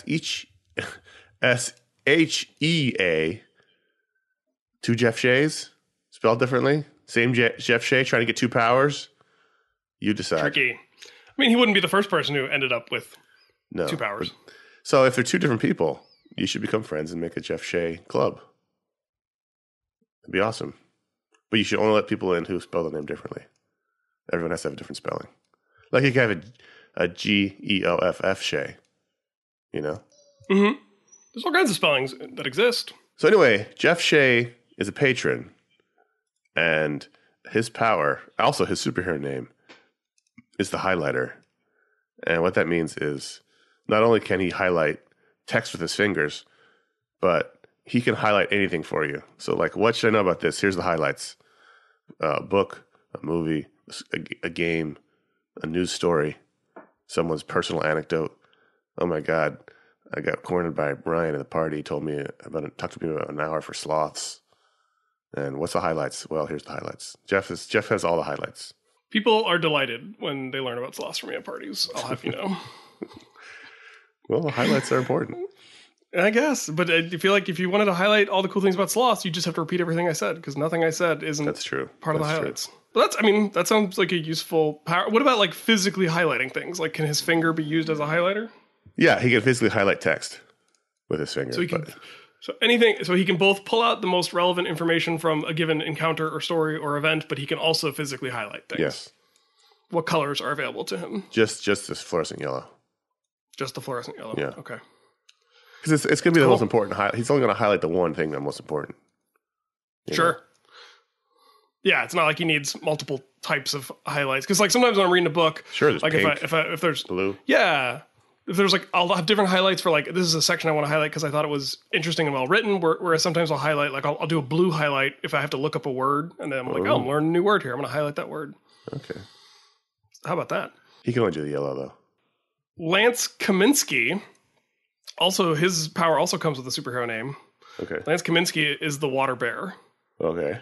H E A. Two Jeff Sheas, spelled differently. Same Je- Jeff Shea trying to get two powers. You decide. Tricky. I mean, he wouldn't be the first person who ended up with No. two powers. But- so if they're two different people, you should become friends and make a Jeff Shea club. It'd be awesome. But you should only let people in who spell the name differently. Everyone has to have a different spelling. Like you can have a, a G E O F F Shea. You know? Mm-hmm. There's all kinds of spellings that exist. So anyway, Jeff Shea is a patron, and his power, also his superhero name, is the highlighter. And what that means is not only can he highlight text with his fingers, but he can highlight anything for you. So like, what should I know about this? Here's the highlights. A book, a movie, a, a game, a news story, someone's personal anecdote. Oh my God. I got cornered by Brian at the party. He told me about it, talked to me about an hour for sloths. And what's the highlights? Well, here's the highlights. Jeff is Jeff has all the highlights. People are delighted when they learn about sloths from me at parties. I'll have you know. Well, the highlights are important. I guess, but I feel like if you wanted to highlight all the cool things about sloths, you just have to repeat everything I said because nothing I said isn't That's true. part of the That's true. highlights. But that's, I mean, that sounds like a useful power. What about like physically highlighting things? Like, can his finger be used as a highlighter? Yeah, he can physically highlight text with his finger. So he can, but- so anything, so he can both pull out the most relevant information from a given encounter or story or event, but he can also physically highlight things. yes, What colors are available to him? just just this fluorescent yellow. Just the fluorescent yellow. Yeah. Okay. Because it's, it's going to be the Cool. most important. Hi- He's only going to highlight the one thing that's most important. You Sure. know? Yeah, it's not like he needs multiple types of highlights. Because like sometimes when I'm reading a book, Sure, there's like pink, if I if I if there's blue. yeah, if there's like I'll have different highlights for like this is a section I want to highlight because I thought it was interesting and well written. Where, whereas sometimes I'll highlight like I'll, I'll do a blue highlight if I have to look up a word and then I'm like oh I'm learning a new word here. I'm going to highlight that word. Okay. How about that? He can only do the yellow, though. Lance Kaminsky. Also, his power also comes with a superhero name. Okay. Lance Kaminsky is the water bear. Okay.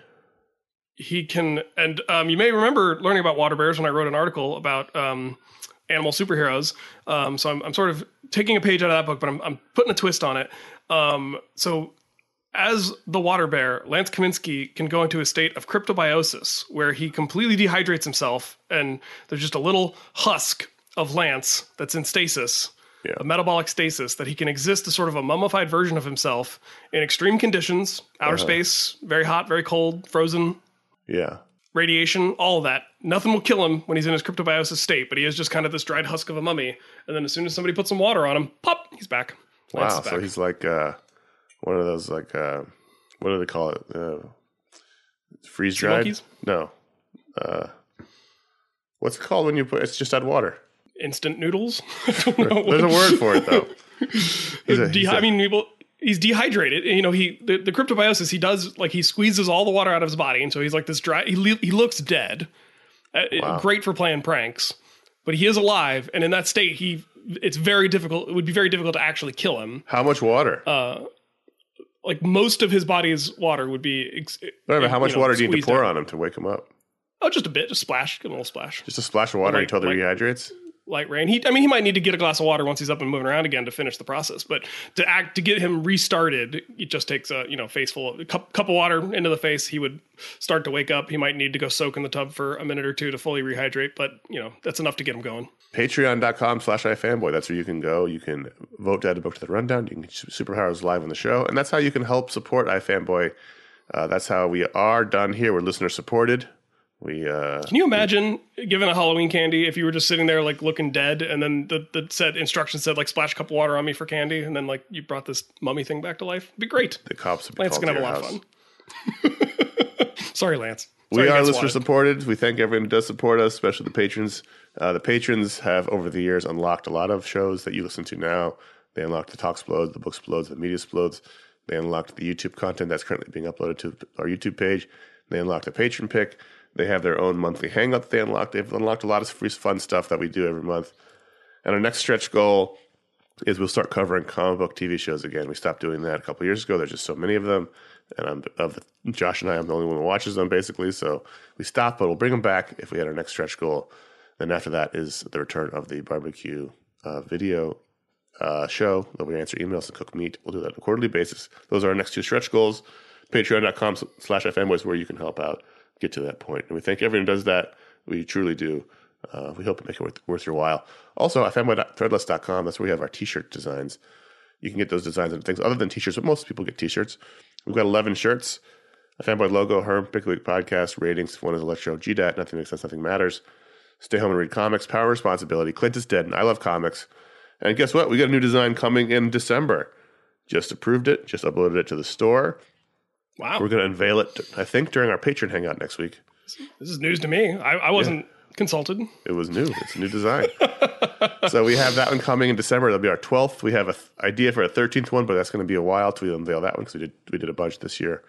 He can, and um, you may remember learning about water bears when I wrote an article about um, animal superheroes. Um, so I'm, I'm sort of taking a page out of that book, but I'm, I'm putting a twist on it. Um, so as the water bear, Lance Kaminsky can go into a state of cryptobiosis where he completely dehydrates himself, and there's just a little husk of Lance that's in stasis. Yeah. A metabolic stasis that he can exist as sort of a mummified version of himself in extreme conditions, outer Uh-huh. space, very hot, very cold, frozen, Yeah. radiation, all of that. Nothing will kill him when he's in his cryptobiosis state, but he is just kind of this dried husk of a mummy. And then as soon as somebody puts some water on him, pop, he's back. Lance Wow. is So back. he's like uh, one of those, like, uh, what do they call it? Uh, freeze Sea dried? monkeys? No. Uh, what's it called when you put it's just add water? Instant noodles. I don't know There's a what- word for it, though. He's a- he's Dehy- a- I mean, people, he's dehydrated. You know, he the, the cryptobiosis. He does like he squeezes all the water out of his body, and so he's like this dry. He le- he looks dead. Uh, it- Wow. Great for playing pranks, but he is alive, and in that state, he it's very difficult. It would be very difficult to actually kill him. How much water? Uh, like most of his body's water would be. Ex- Whatever. How you much know, water do you need to squeezed pour out. on him to wake him up? Oh, just a bit, just splash, get a little splash, Just a splash of water Like- until he like- rehydrates? light rain. He, I mean, he might need to get a glass of water once he's up and moving around again to finish the process. But to act to get him restarted, it just takes a you know face full of a cup, cup of water into the face. He would start to wake up. He might need to go soak in the tub for a minute or two to fully rehydrate. But you know that's enough to get him going. Patreon.com slash iFanboy. That's where you can go. You can vote to add a book to the rundown. You can get superpowers live on the show. And that's how you can help support iFanboy. Uh, that's how we are done here. We're listener supported. We uh, Can you imagine giving a Halloween candy if you were just sitting there like looking dead, and then the the said instructions said like splash a cup of water on me for candy, and then like you brought this mummy thing back to life? It'd be great. the cops would be Lance called can to have a your lot house. of fun. Sorry, Lance. We Sorry you are got listener swatted. supported. We thank everyone who does support us, especially the patrons. Uh, the patrons have, over the years, unlocked a lot of shows that you listen to now. They unlocked the Talk Explodes, the Book Explodes, the Media Explodes. They unlocked the YouTube content that's currently being uploaded to our YouTube page. They unlocked the patron pick. They have their own monthly hangout that they unlocked. They've unlocked a lot of free fun stuff that we do every month. And our next stretch goal is we'll start covering comic book T V shows again. We stopped doing that a couple years ago. There's just so many of them. And I'm, of the, Josh and I, I'm the only one who watches them, basically. So we stopped, but we'll bring them back if we had our next stretch goal. Then after that is the return of the barbecue uh, video uh, show that we answer emails and cook meat. We'll do that on a quarterly basis. Those are our next two stretch goals. Patreon.com slash iFanboys where you can help out, get to that point. And we thank everyone who does that. We truly do. Uh, we hope to make it worth, worth your while. Also, iFanboy dot threadless dot com, that's where we have our t-shirt designs. You can get those designs and things other than t-shirts, but most people get t-shirts. We've got eleven shirts. A Fanboy logo, Herm, Pick a Week podcast, ratings, one is Electro, G D A T, Nothing Makes Sense, Nothing Matters, Stay Home and Read Comics, Power and Responsibility, Clint is Dead, and I Love Comics. And guess what? We got a new design coming in December. Just approved it, just uploaded it to the store. Wow, We're going to unveil it, I think, during our Patreon Hangout next week. this is news to me. I, I wasn't consulted. It was new. It's a new design. So we have that one coming in December. That'll be our twelfth. We have an th- idea for a thirteenth one, but that's going to be a while till we unveil that one because we did we did a bunch this year.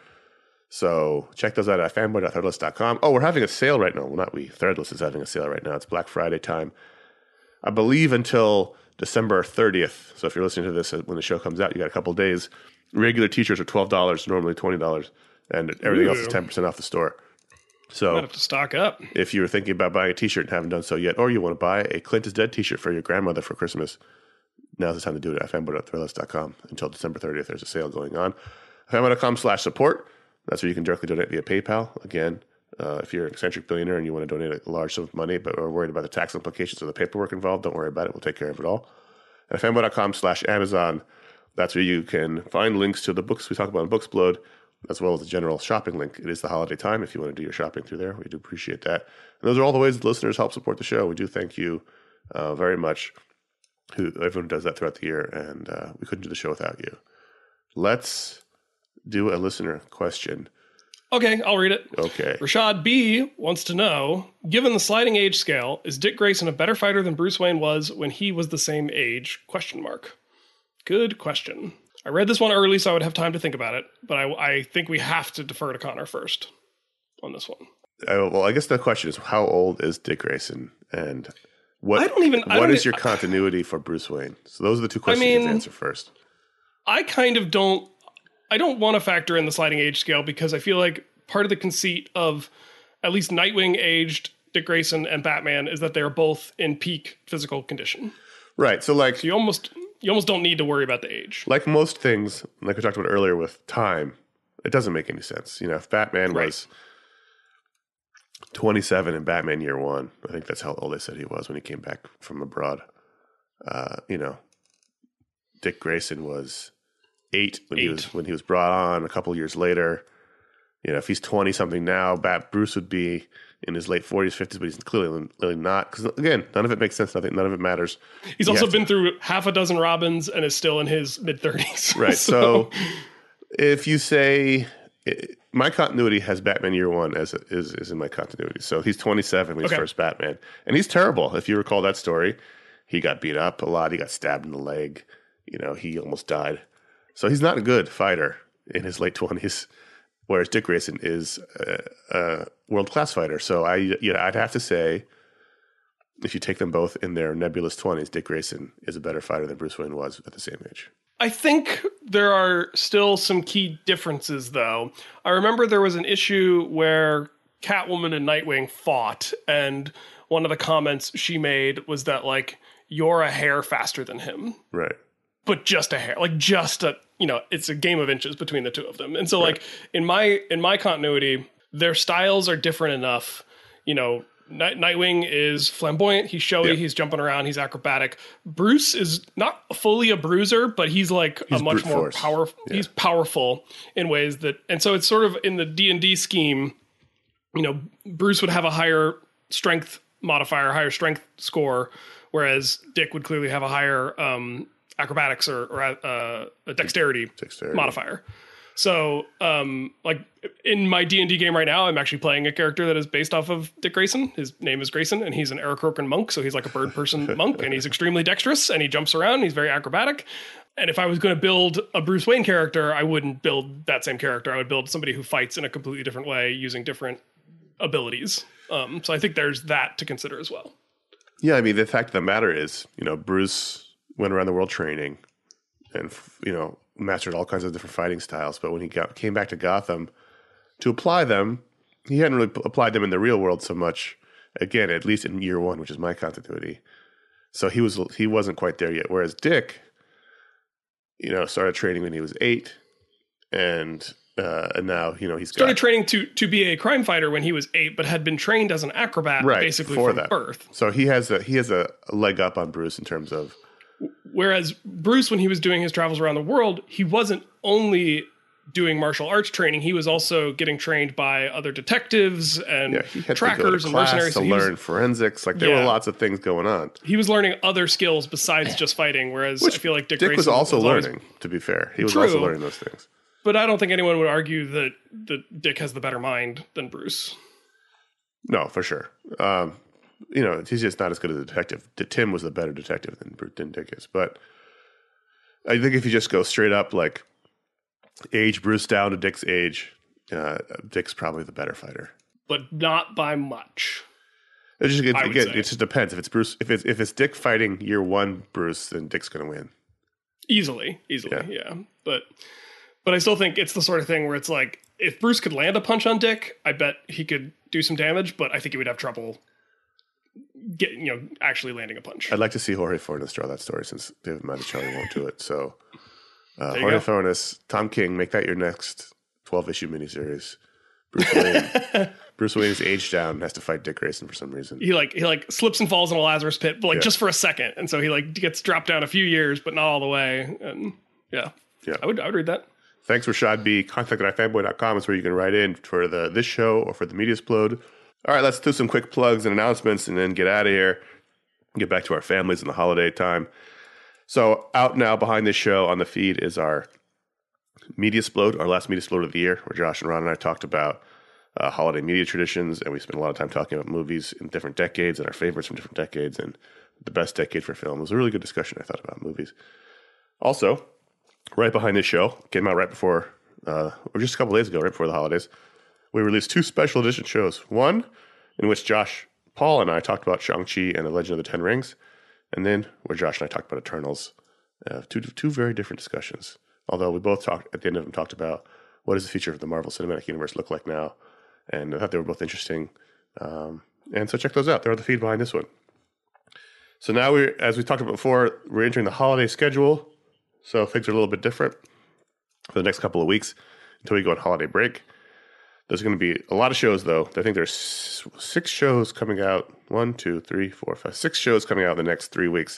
So check those out at fanboy dot threadless dot com. Oh, we're having a sale right now. Well, not we. Threadless is having a sale right now. It's Black Friday time. I believe until December thirtieth. So if you're listening to this when the show comes out, you got a couple days. Regular t-shirts are twelve dollars, normally twenty dollars, and everything else is Ooh. ten percent off the store. I So have to stock up. if you're thinking about buying a t-shirt and haven't done so yet, or you want to buy a Clint is Dead t-shirt for your grandmother for Christmas, now's the time to do it at fanboy dot threadless dot com. Until December thirtieth, there's a sale going on. fanboy dot com slash support. That's where you can directly donate via PayPal. Again, uh, if you're an eccentric billionaire and you want to donate a large sum of money but are worried about the tax implications of the paperwork involved, don't worry about it. We'll take care of it all. And fanboy dot com slash Amazon. That's where you can find links to the books we talk about in Booksplode, as well as the general shopping link. It is the holiday time. If you want to do your shopping through there, we do appreciate that. And those are all the ways that listeners help support the show. We do thank you uh, very much. who everyone does that throughout the year, and uh, we couldn't do the show without you. Let's do a listener question. Okay, I'll read it. Okay. Rashad B wants to know, given the sliding age scale, is Dick Grayson a better fighter than Bruce Wayne was when he was the same age? Question mark. Good question. I read this one early so I would have time to think about it, but I, I think we have to defer to Connor first on this one. Uh, well, I guess the question is, how old is Dick Grayson, and what I don't even, I what don't, is your continuity for Bruce Wayne? So those are the two questions I mean, you have to answer first. I kind of don't I don't want to factor in the sliding age scale because I feel like part of the conceit of at least Nightwing aged Dick Grayson and Batman is that they're both in peak physical condition. Right. So like so you almost you almost don't need to worry about the age. Like most things, like we talked about earlier with time, it doesn't make any sense. You know, if Batman Right. was twenty-seven in Batman Year One, I think that's how old they said he was when he came back from abroad. Uh, you know, Dick Grayson was eight when Eight. he was when he was brought on. A couple years later, you know, if he's twenty something now, Bat Bruce would be in his late forties, fifties, but he's clearly clearly not. Because again, none of it makes sense. Nothing, none of it matters. He's You also have been to- through half a dozen Robins and is still in his mid thirties. Right. So, if you say it, my continuity has Batman Year One as is is in my continuity. So he's twenty-seven when he's Okay. first Batman, and he's terrible. If you recall that story, he got beat up a lot. He got stabbed in the leg. You know, he almost died. So he's not a good fighter in his late twenties. Whereas Dick Grayson is a, a world class fighter. So I, you know, I'd have to say, if you take them both in their nebulous twenties, Dick Grayson is a better fighter than Bruce Wayne was at the same age. I think there are still some key differences, though. I remember there was an issue where Catwoman and Nightwing fought, and one of the comments she made was that, like, you're a hair faster than him, Right. but just a hair, like just a, you know, it's a game of inches between the two of them. And so, like, in my in my continuity, their styles are different enough. You know, Night- Nightwing is flamboyant, he's showy, Yeah. he's jumping around, he's acrobatic. Bruce is not fully a bruiser, but he's like He's a much brute more force. powerful. Yeah. He's powerful in ways that, and so it's sort of in the D and D scheme. You know, Bruce would have a higher strength modifier, higher strength score, whereas Dick would clearly have a higher um, acrobatics or, or uh, a dexterity, Dexterity. modifier. So, um, like in my D and D game right now, I'm actually playing a character that is based off of Dick Grayson. His name is Grayson, and he's an Aarakocra monk, so he's like a bird person monk, and he's extremely dexterous, and he jumps around, he's very acrobatic. And if I was going to build a Bruce Wayne character, I wouldn't build that same character. I would build somebody who fights in a completely different way using different abilities. Um, so I think there's that to consider as well. Yeah, I mean, the fact of the matter is, you know, Bruce went around the world training and, you know, mastered all kinds of different fighting styles. But when he got, came back to Gotham to apply them, he hadn't really p- applied them in the real world so much. Again, at least in year one, which is my continuity. So he was he wasn't quite there yet. Whereas Dick, you know, started training when he was eight, and uh, and now you know he's Started got, training to to be a crime fighter when he was eight, but had been trained as an acrobat right basically before from that. birth. So he has a he has a leg up on Bruce in terms of Whereas Bruce, when he was doing his travels around the world, he wasn't only doing martial arts training, he was also getting trained by other detectives and yeah he had trackers to and go to class mercenaries. to So he, learn was, forensics. Like there Yeah. were lots of things going on. he was learning other skills besides just fighting. Whereas Which I feel like Dick, Dick was Grayson also always- learning. To be fair, he was True. also learning those things. but I don't think anyone would argue that that Dick has the better mind than Bruce. No, for sure. Um, you know, he's just not as good as a detective. D- Tim was the better detective than, Bru- than Dick is. But I think if you just go straight up, like age Bruce down to Dick's age, uh, Dick's probably the better fighter. But not by much. It just, it, I would again, say. it just depends. If it's Bruce, if it's if it's Dick fighting year one Bruce, then Dick's going to win. Easily, easily, Yeah. yeah. But but I still think it's the sort of thing where it's like, if Bruce could land a punch on Dick, I bet he could do some damage, but I think he would have trouble getting, you know, actually landing a punch. I'd like to see Jorge Fornes draw that story since David Mazzucchelli won't do it. So uh, There you Jorge go. Fornes, Tom King, make that your next twelve issue miniseries. Bruce Wayne, Bruce Wayne is aged down and has to fight Dick Grayson for some reason. He like he like slips and falls in a Lazarus pit, but like Yeah. just for a second, and so he like gets dropped down a few years, but not all the way. And yeah, Yeah. I would I would read that. Thanks, Rashad B. Contact at ifanboy dot com is where you can write in for the this show or for the Media Explode. All right, let's do some quick plugs and announcements and then get out of here. Get back to our families in the holiday time. So out now behind this show on the feed is our Media Explode, our last Media Explode of the year, where Josh and Ron and I talked about uh, holiday media traditions, and we spent a lot of time talking about movies in different decades and our favorites from different decades and the best decade for film. It was a really good discussion, I thought, about movies. Also, right behind this show, came out right before, uh, or just a couple days ago, right before the holidays, we released two special edition shows. One in which Josh, Paul, and I talked about Shang-Chi and the Legend of the Ten Rings, and then where Josh and I talked about Eternals. Uh, two two very different discussions. Although we both talked, at the end of them, talked about what does the future of the Marvel Cinematic Universe look like now, and I thought they were both interesting. Um, and so check those out. They're on the feed behind this one. So now, we, as we talked about before, we're entering the holiday schedule, so things are a little bit different for the next couple of weeks until we go on holiday break. There's going to be a lot of shows, though. I think there's six shows coming out. One, two, three, four, five, six shows coming out in the next three weeks.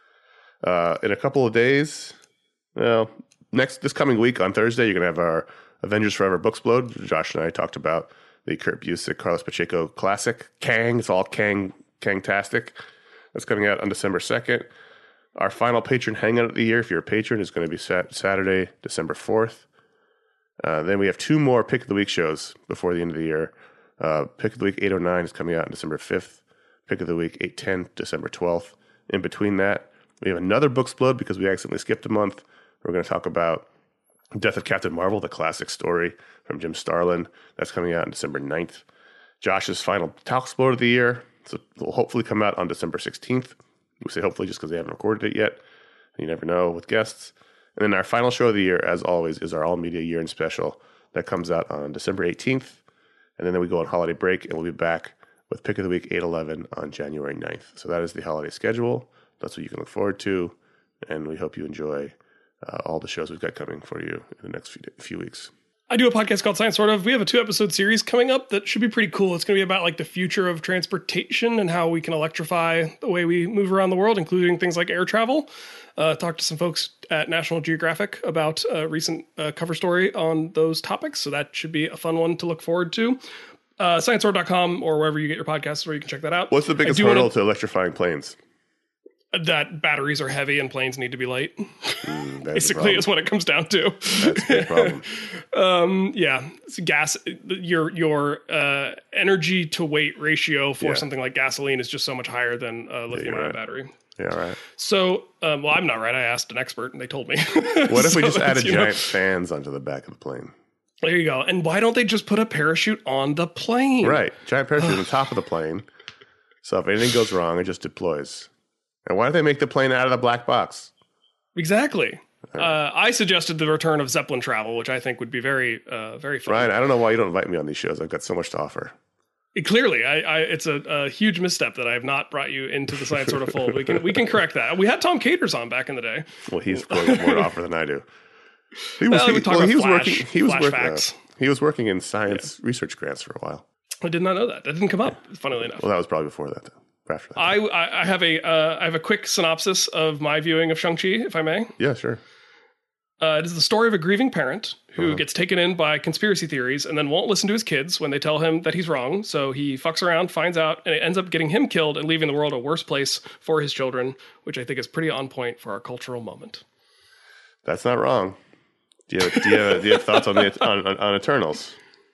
Uh, in a couple of days, well, next this coming week on Thursday, you're going to have our Avengers Forever Booksplode. Josh and I talked about the Kurt Busiek, Carlos Pacheco classic, Kang. It's all Kang, Kang-tastic. That's coming out on December second. Our final patron hangout of the year, if you're a patron, is going to be sat- Saturday, December fourth. Uh, then we have two more Pick of the Week shows before the end of the year. Uh, Pick of the Week eight oh nine is coming out on December fifth. Pick of the Week eight ten, December twelfth. In between that, we have another Booksplode because we accidentally skipped a month. We're going to talk about Death of Captain Marvel, the classic story from Jim Starlin. That's coming out on December ninth. Josh's final Talksplode of the year. So it will hopefully come out on December sixteenth. We say hopefully just because they haven't recorded it yet. You never know with guests. And then our final show of the year, as always, is our All Media Year-End Special. That comes out on December eighteenth. And then we go on holiday break, and we'll be back with Pick of the Week eight eleven on January ninth. So that is the holiday schedule. That's what you can look forward to. And we hope you enjoy uh, all the shows we've got coming for you in the next few, few weeks. I do a podcast called Science Sort Of. We have a two-episode series coming up that should be pretty cool. It's going to be about like the future of transportation and how we can electrify the way we move around the world, including things like air travel. Uh, talked to some folks at National Geographic about a recent uh, cover story on those topics, so that should be a fun one to look forward to. Uh, science sort dot com or wherever you get your podcasts where you can check that out. What's the biggest hurdle wanna, to electrifying planes? That batteries are heavy and planes need to be light. Mm, Basically, is what it comes down to. That's the problem. um, yeah, it's gas. Your your uh, energy to weight ratio for Yeah. something like gasoline is just so much higher than a lithium ion right. battery. Yeah, right. So, um, well, I'm not right. I asked an expert, and they told me. What if we So just added you know, giant fans onto the back of the plane? There you go. And why don't they just put a parachute on the plane? Right. Giant parachute on the top of the plane. So if anything goes wrong, it just deploys. And why don't they make the plane out of the black box? Exactly. Uh, I suggested the return of Zeppelin travel, which I think would be very, uh, very fun. Ryan, I don't know why you don't invite me on these shows. I've got so much to offer. It, clearly, I, I, it's a, a huge misstep that I have not brought you into the Science Sort of fold. We can we can correct that. We had Tom Caters on back in the day. Well, he's got more to offer than I do. He was, Well, we he, talk well, about he was flash- working. He was flash working. facts. Uh, he was working in science research grants for a while. I did not know that. That didn't come up, funnily enough. Well, that was probably before that, though. After that. I, I I have a uh, I have a quick synopsis of my viewing of Shang-Chi, if I may. Yeah, sure. Uh, it is the story of a grieving parent who Uh-huh. gets taken in by conspiracy theories and then won't listen to his kids when they tell him that he's wrong. So he fucks around, finds out, and it ends up getting him killed and leaving the world a worse place for his children, which I think is pretty on point for our cultural moment. That's not wrong. Do you have, do you have, do you have thoughts on the on, on, on Eternals?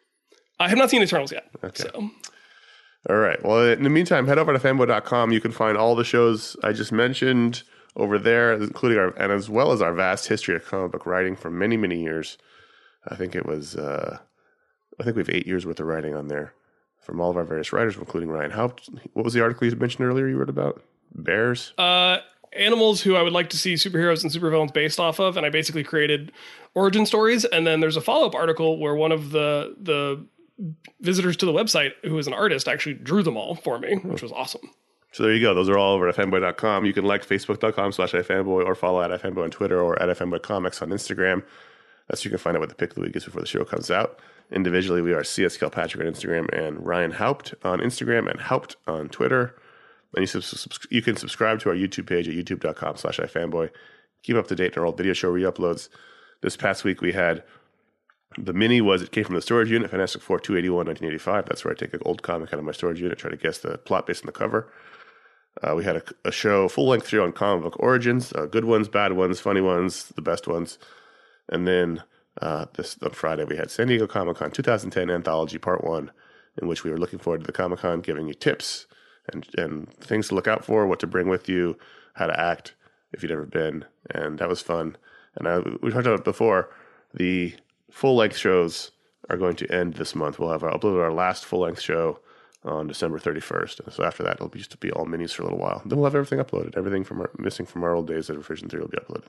I have not seen Eternals yet. Okay. So All right. Well, in the meantime, head over to fanboy dot com. You can find all the shows I just mentioned over there, including our, and as well as our vast history of comic book writing for many, many years. I think it was, uh, I think we have eight years worth of writing on there from all of our various writers, including Ryan Haupt. What was the article you mentioned earlier you wrote about? Bears? uh, animals who I would like to see superheroes and supervillains based off of, and I basically created origin stories. And then there's a follow-up article where one of the the visitors to the website, who is an artist, actually drew them all for me, which was awesome. So there you go. Those are all over at fanboy dot com. You can like facebook dot com slash ifanboy or follow at ifanboy on Twitter or at ifanboy comics on Instagram. That's so you can find out what the pick of the week is before the show comes out. Individually, we are C S Kilpatrick on Instagram and Ryan Haupt on Instagram and Haupt on Twitter. And you, subs- you can subscribe to our YouTube page at youtube dot com slash ifanboy. Keep up to date on our old video show re-uploads. This past week, we had the mini was It Came From the Storage Unit, Fantastic Four two eighty-one, nineteen eighty-five. That's where I take an old comic out of my storage unit, try to guess the plot based on the cover. Uh, we had a, a show, full-length show on comic book origins, uh, good ones, bad ones, funny ones, the best ones. And then uh, this on Friday, we had San Diego Comic-Con twenty ten Anthology Part one, in which we were looking forward to the Comic-Con, giving you tips and, and things to look out for, what to bring with you, how to act if you'd ever been. And that was fun. And I, we talked about it before, the full-length shows are going to end this month. We'll have our, uploaded our last full-length show on December thirty-first. And so after that, it'll be just to be all minis for a little while. Then we'll have everything uploaded. Everything from our, missing from our old days at Revision three will be uploaded.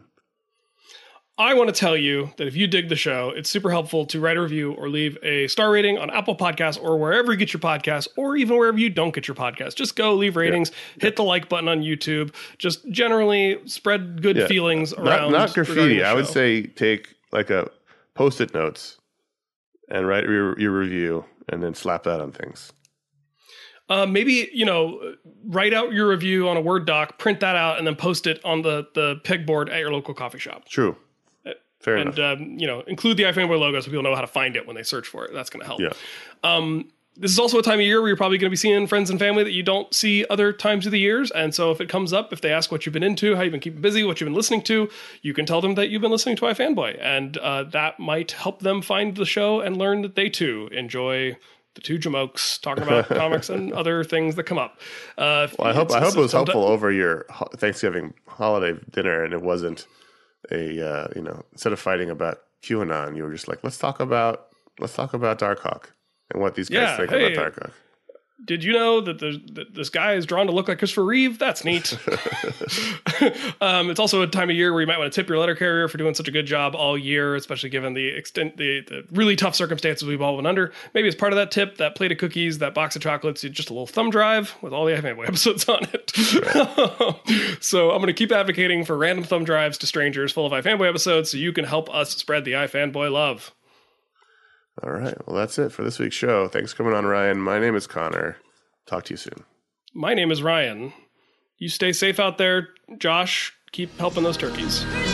I want to tell you that if you dig the show, it's super helpful to write a review or leave a star rating on Apple Podcasts or wherever you get your podcasts, or even wherever you don't get your podcasts. Just go leave ratings, yeah. hit the like button on YouTube. Just generally spread good yeah. feelings around. Not, not graffiti. I would say take like a post-it notes and write your, your review and then slap that on things. Uh, maybe, you know, write out your review on a Word doc, print that out, and then post it on the, the pegboard at your local coffee shop. True. Fair and, enough. um, you know, include the iFanboy logo so people know how to find it when they search for it. That's going to help. Yeah. Um, this is also a time of year where you're probably going to be seeing friends and family that you don't see other times of the years. And so if it comes up, if they ask what you've been into, how you've been keeping busy, what you've been listening to, you can tell them that you've been listening to iFanboy. And uh, that might help them find the show and learn that they too enjoy the two Jamokes talking about comics and other things that come up. Uh, well, I hope I hope it was helpful over your Thanksgiving holiday dinner, and it wasn't a uh, you know, instead of fighting about QAnon, you were just like, let's talk about let's talk about Darkhawk and what these guys yeah, think hey, about Darkhawk. Did you know that, that this guy is drawn to look like Christopher Reeve? That's neat. um, it's also a time of year where you might want to tip your letter carrier for doing such a good job all year, especially given the extent, the, the really tough circumstances we've all been under. Maybe as part of that tip, that plate of cookies, that box of chocolates, just a little thumb drive with all the iFanboy episodes on it. Right. So I'm going to keep advocating for random thumb drives to strangers full of iFanboy episodes so you can help us spread the iFanboy love. All right. Well, that's it for this week's show. Thanks for coming on, Ryan. My name is Connor. Talk to you soon. My name is Ryan. You stay safe out there. Josh, keep helping those turkeys.